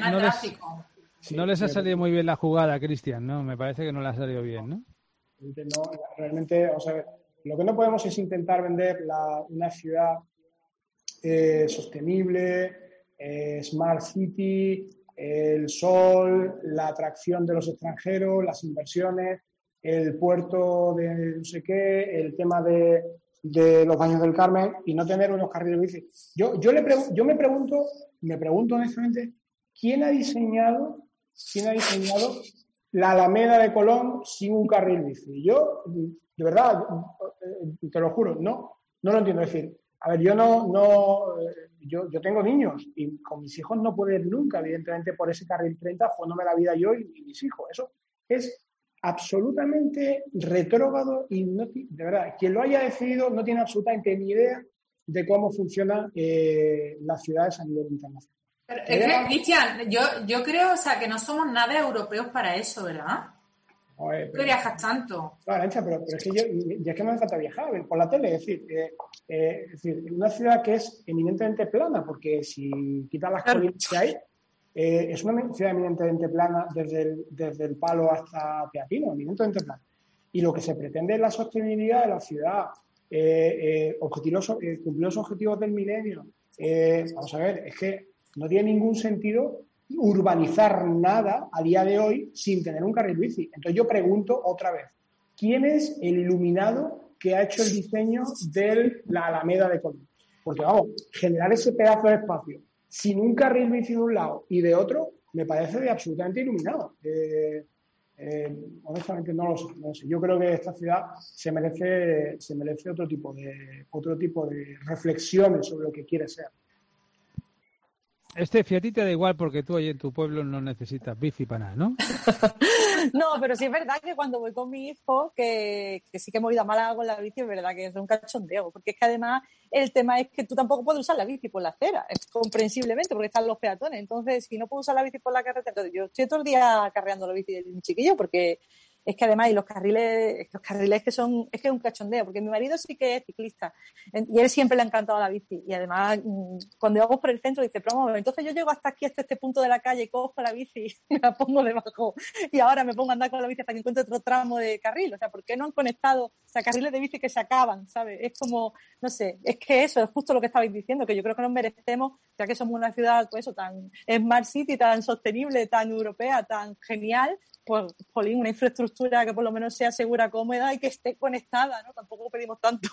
no les ha salido muy bien la jugada, Cristian, ¿no? Me parece que no le ha salido bien, ¿no? No, realmente, o sea, lo que no podemos es intentar vender una ciudad sostenible, smart city, el sol, la atracción de los extranjeros, las inversiones, el puerto de no sé qué, el tema de los Baños del Carmen y no tener unos carriles bici. Yo me pregunto honestamente, ¿quién ha diseñado la Alameda de Colón sin un carril bici? Yo, de verdad, te lo juro, no lo entiendo. Es decir, a ver, yo tengo niños y con mis hijos no puedo ir nunca, evidentemente, por ese carril 30, jugándome la vida yo y mis hijos. Eso es absolutamente retrógrado y de verdad, quien lo haya decidido no tiene absolutamente ni idea de cómo funcionan las ciudades a nivel internacional. Pero es que, Cristian, yo creo, o sea, que no somos nada europeos para eso, ¿verdad? ¿Qué viajas tanto? Claro, Arancha, pero es que yo es que no me falta viajar, ver por la tele. Es decir, una ciudad que es eminentemente plana, porque si quitas las colinas que hay, es una ciudad eminentemente plana desde el Palo hasta Teatino, eminentemente plana. Y lo que se pretende es la sostenibilidad de la ciudad, cumplir los objetivos del milenio. Vamos a ver, es que no tiene ningún sentido urbanizar nada a día de hoy sin tener un carril bici. Entonces yo pregunto otra vez, ¿quién es el iluminado que ha hecho el diseño de la Alameda de Colón? Porque vamos, generar ese pedazo de espacio sin un carril bici de un lado y de otro me parece de absolutamente iluminado. Honestamente no lo sé. Yo creo que esta ciudad se merece otro tipo de reflexiones sobre lo que quiere ser. Estefi, a ti te da igual porque tú ahí en tu pueblo no necesitas bici para nada, ¿no? No, pero sí es verdad que cuando voy con mi hijo, que sí que hemos ido a Málaga con la bici, es verdad que es un cachondeo, porque es que además el tema es que tú tampoco puedes usar la bici por la acera, es comprensiblemente, porque están los peatones. Entonces, si no puedo usar la bici por la carretera, entonces yo estoy todo el día carreando la bici de mi chiquillo, porque es que además, y los carriles que son, es que es un cachondeo, porque mi marido sí que es ciclista y él siempre le ha encantado la bici. Y además, cuando vamos por el centro, dice, pero vamos, entonces yo llego hasta aquí, hasta este punto de la calle, cojo la bici y me la pongo debajo. Y ahora me pongo a andar con la bici hasta que encuentre otro tramo de carril. O sea, ¿por qué no han conectado? O sea, carriles de bici que se acaban, ¿sabes? Es como, no sé, es que eso es justo lo que estabais diciendo, que yo creo que nos merecemos, ya que somos una ciudad, pues eso, tan Smart City, tan sostenible, tan europea, tan genial, pues, jolín, una infraestructura que por lo menos sea segura, cómoda y que esté conectada, ¿no? Tampoco pedimos tanto.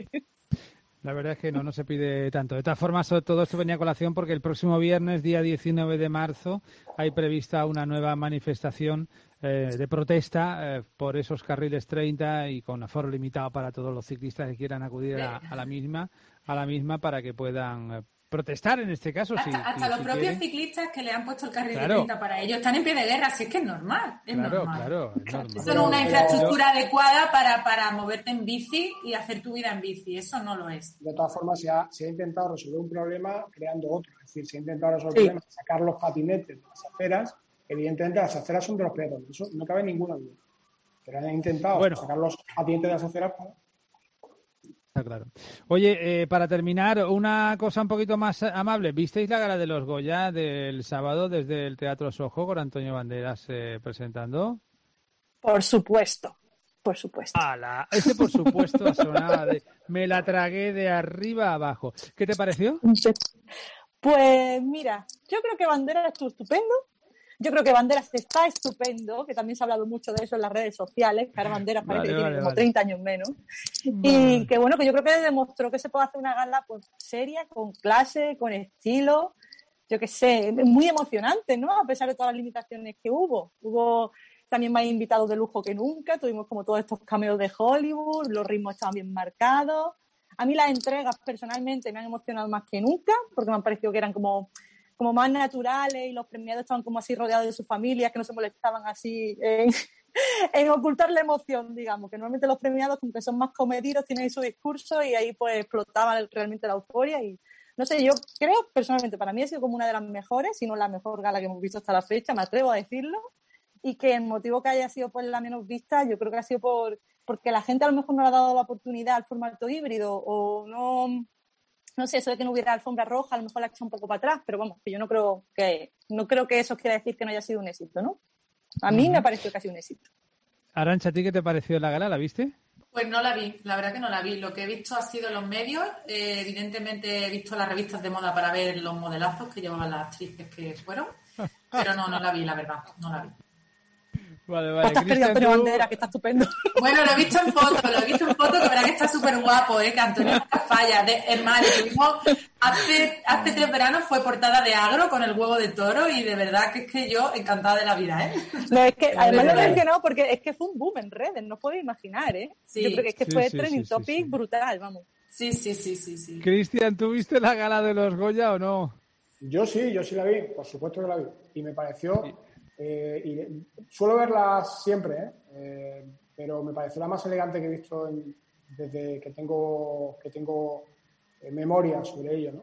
La verdad es que no se pide tanto. De todas formas, todo esto venía a colación porque el próximo viernes, día 19 de marzo, hay prevista una nueva manifestación de protesta por esos carriles 30 y con aforo limitado para todos los ciclistas que quieran acudir a la misma para que puedan protestar en este caso. Hasta los propios quieren. Ciclistas que le han puesto el carril Claro. de 30 para ellos están en pie de guerra, si es que es normal. Es normal. Claro, es normal. Eso no es una infraestructura adecuada para moverte en bici y hacer tu vida en bici. Eso no lo es. De todas formas, se ha intentado resolver un problema creando otro. Es decir, se ha intentado resolver el problema, sacar los patinetes de las aceras. Evidentemente, las aceras son de los peatones. Eso no cabe ninguna duda. Pero han intentado sacar los patinetes de las aceras para... Está claro. Oye, para terminar, una cosa un poquito más amable. ¿Visteis la gala de los Goya del sábado desde el Teatro Soho con Antonio Banderas presentando? Por supuesto. ¡Hala! Ese por supuesto sonaba de... Me la tragué de arriba a abajo. ¿Qué te pareció? Pues mira, yo creo que Banderas estuvo estupendo. Yo creo que Banderas está estupendo, que también se ha hablado mucho de eso en las redes sociales, que ahora Banderas parece que tiene como 30 años menos. Y que bueno, que yo creo que demostró que se puede hacer una gala pues seria, con clase, con estilo, yo qué sé, muy emocionante, ¿no? A pesar de todas las limitaciones que hubo. Hubo también más invitados de lujo que nunca, tuvimos como todos estos cameos de Hollywood, los ritmos estaban bien marcados. A mí las entregas personalmente me han emocionado más que nunca, porque me han parecido que eran como más naturales y los premiados estaban como así rodeados de sus familias, que no se molestaban así en ocultar la emoción, digamos, que normalmente los premiados como que son más comedidos, tienen su discurso y ahí pues explotaba realmente la euforia y no sé, yo creo personalmente, para mí ha sido como una de las mejores, si no la mejor gala que hemos visto hasta la fecha, me atrevo a decirlo, y que el motivo que haya sido pues la menos vista, yo creo que ha sido porque la gente a lo mejor no le ha dado la oportunidad al formato híbrido o no sé, eso de que no hubiera alfombra roja, a lo mejor la ha echado un poco para atrás, pero vamos, que yo no creo que eso quiera decir que no haya sido un éxito, ¿no? A mí me ha parecido que ha sido un éxito. Arantxa, ¿a ti qué te pareció la gala? ¿La viste? Pues no la vi, la verdad que no la vi. Lo que he visto ha sido los medios. Evidentemente he visto las revistas de moda para ver los modelazos que llevaban las actrices que fueron, pero no la vi, la verdad, no la vi. Vale. Estás perdido Antonio Banderas, que está estupendo. Bueno, lo he visto en foto, que verá que está súper guapo, que Antonio no falla. Es más, le tuvimos hace 3 veranos fue portada de Agro con el huevo de toro y de verdad que es que yo encantada de la vida, ¿eh? No, es que además lo he mencionado porque es que fue un boom en redes, no puedo imaginar, ¿eh? Sí, yo creo que es que fue trending topic brutal, vamos. Sí. Cristian, ¿tú viste la gala de los Goya o no? Yo sí la vi, por supuesto que la vi. Y me pareció... y suelo verlas siempre, pero me pareció la más elegante que he visto desde que tengo memoria sobre ello, ¿no?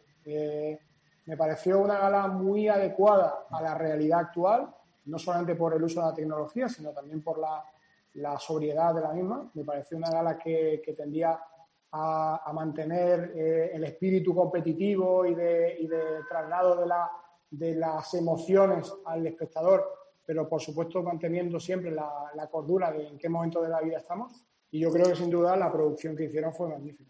Me pareció una gala muy adecuada a la realidad actual, no solamente por el uso de la tecnología, sino también por la sobriedad de la misma. Me pareció una gala que tendía a mantener el espíritu competitivo y de traslado de las emociones al espectador, pero por supuesto manteniendo siempre la cordura de en qué momento de la vida estamos. Y yo creo que sin duda la producción que hicieron fue magnífica.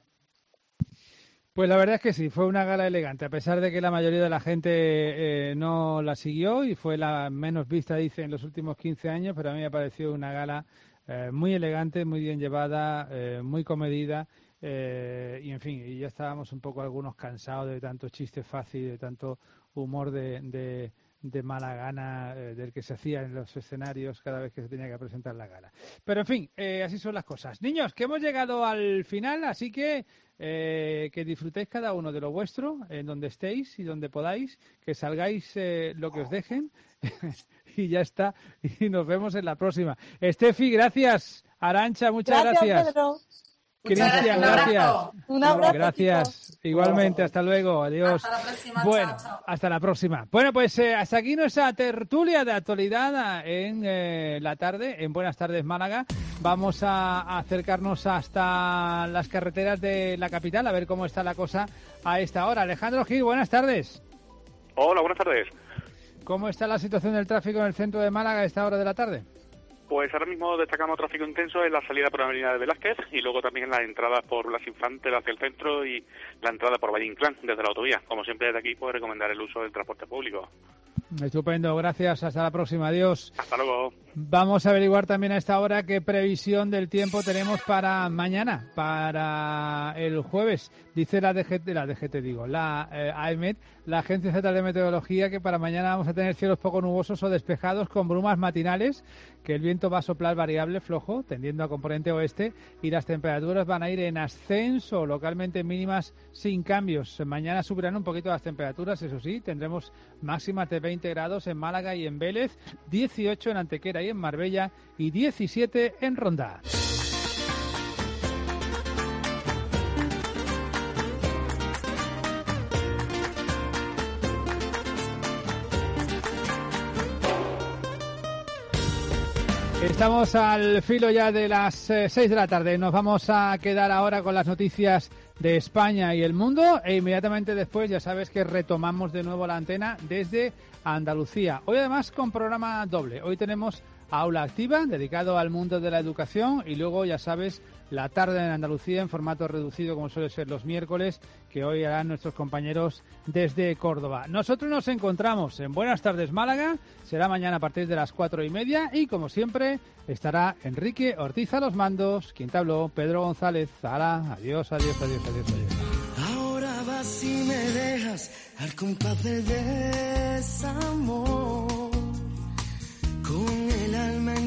Pues la verdad es que sí, fue una gala elegante, a pesar de que la mayoría de la gente no la siguió y fue la menos vista, dice, en los últimos 15 años, pero a mí me pareció una gala muy elegante, muy bien llevada, muy comedida, y en fin, y ya estábamos un poco algunos cansados de tanto chiste fácil, de tanto humor de mala gana del que se hacía en los escenarios cada vez que se tenía que presentar la gala. Pero en fin, así son las cosas. Niños, que hemos llegado al final, así que disfrutéis cada uno de lo vuestro, en donde estéis y donde podáis, que salgáis lo que os dejen y ya está. Y nos vemos en la próxima. Estefi, gracias. Arancha, muchas gracias. Pedro. Cristian, gracias. Un abrazo. Gracias. Chicos. Igualmente, hasta luego. Adiós. Hasta la próxima. Bueno, Chao, chao. hasta la próxima. Bueno, pues hasta aquí nuestra tertulia de actualidad en la tarde, en Buenas Tardes Málaga. Vamos a acercarnos hasta las carreteras de la capital, a ver cómo está la cosa a esta hora. Alejandro Gil, buenas tardes. Hola, buenas tardes. ¿Cómo está la situación del tráfico en el centro de Málaga a esta hora de la tarde? Pues ahora mismo destacamos tráfico intenso en la salida por la avenida de Velázquez y luego también en las entradas por Blas Infante hacia el centro y la entrada por Valle Inclán desde la autovía. Como siempre desde aquí puedo recomendar el uso del transporte público. Estupendo, gracias. Hasta la próxima. Adiós. Hasta luego. Vamos a averiguar también a esta hora qué previsión del tiempo tenemos para mañana, para el jueves. Dice la AEMET, la Agencia Estatal de Meteorología, que para mañana vamos a tener cielos poco nubosos o despejados con brumas matinales, que el viento va a soplar variable, flojo, tendiendo a componente oeste, y las temperaturas van a ir en ascenso, localmente mínimas sin cambios. Mañana subirán un poquito las temperaturas, eso sí, tendremos máximas de 20 grados en Málaga y en Vélez, 18 en Antequera y en Marbella y 17 en Ronda. Estamos al filo ya de las 6 de la tarde. Nos vamos a quedar ahora con las noticias de España y el mundo e inmediatamente después ya sabes que retomamos de nuevo la antena desde Andalucía. Hoy además con programa doble. Hoy tenemos Aula Activa, dedicado al mundo de la educación, y luego ya sabes la tarde en Andalucía en formato reducido como suele ser los miércoles, que hoy harán nuestros compañeros desde Córdoba. Nosotros nos encontramos en Buenas Tardes Málaga, será mañana a partir de las 4:30 y como siempre estará Enrique Ortiz a los mandos, quien te habló, Pedro González. Hala, adiós, adiós, adiós, adiós, adiós. Ahora vas y me dejas al compás del desamor, con el alma en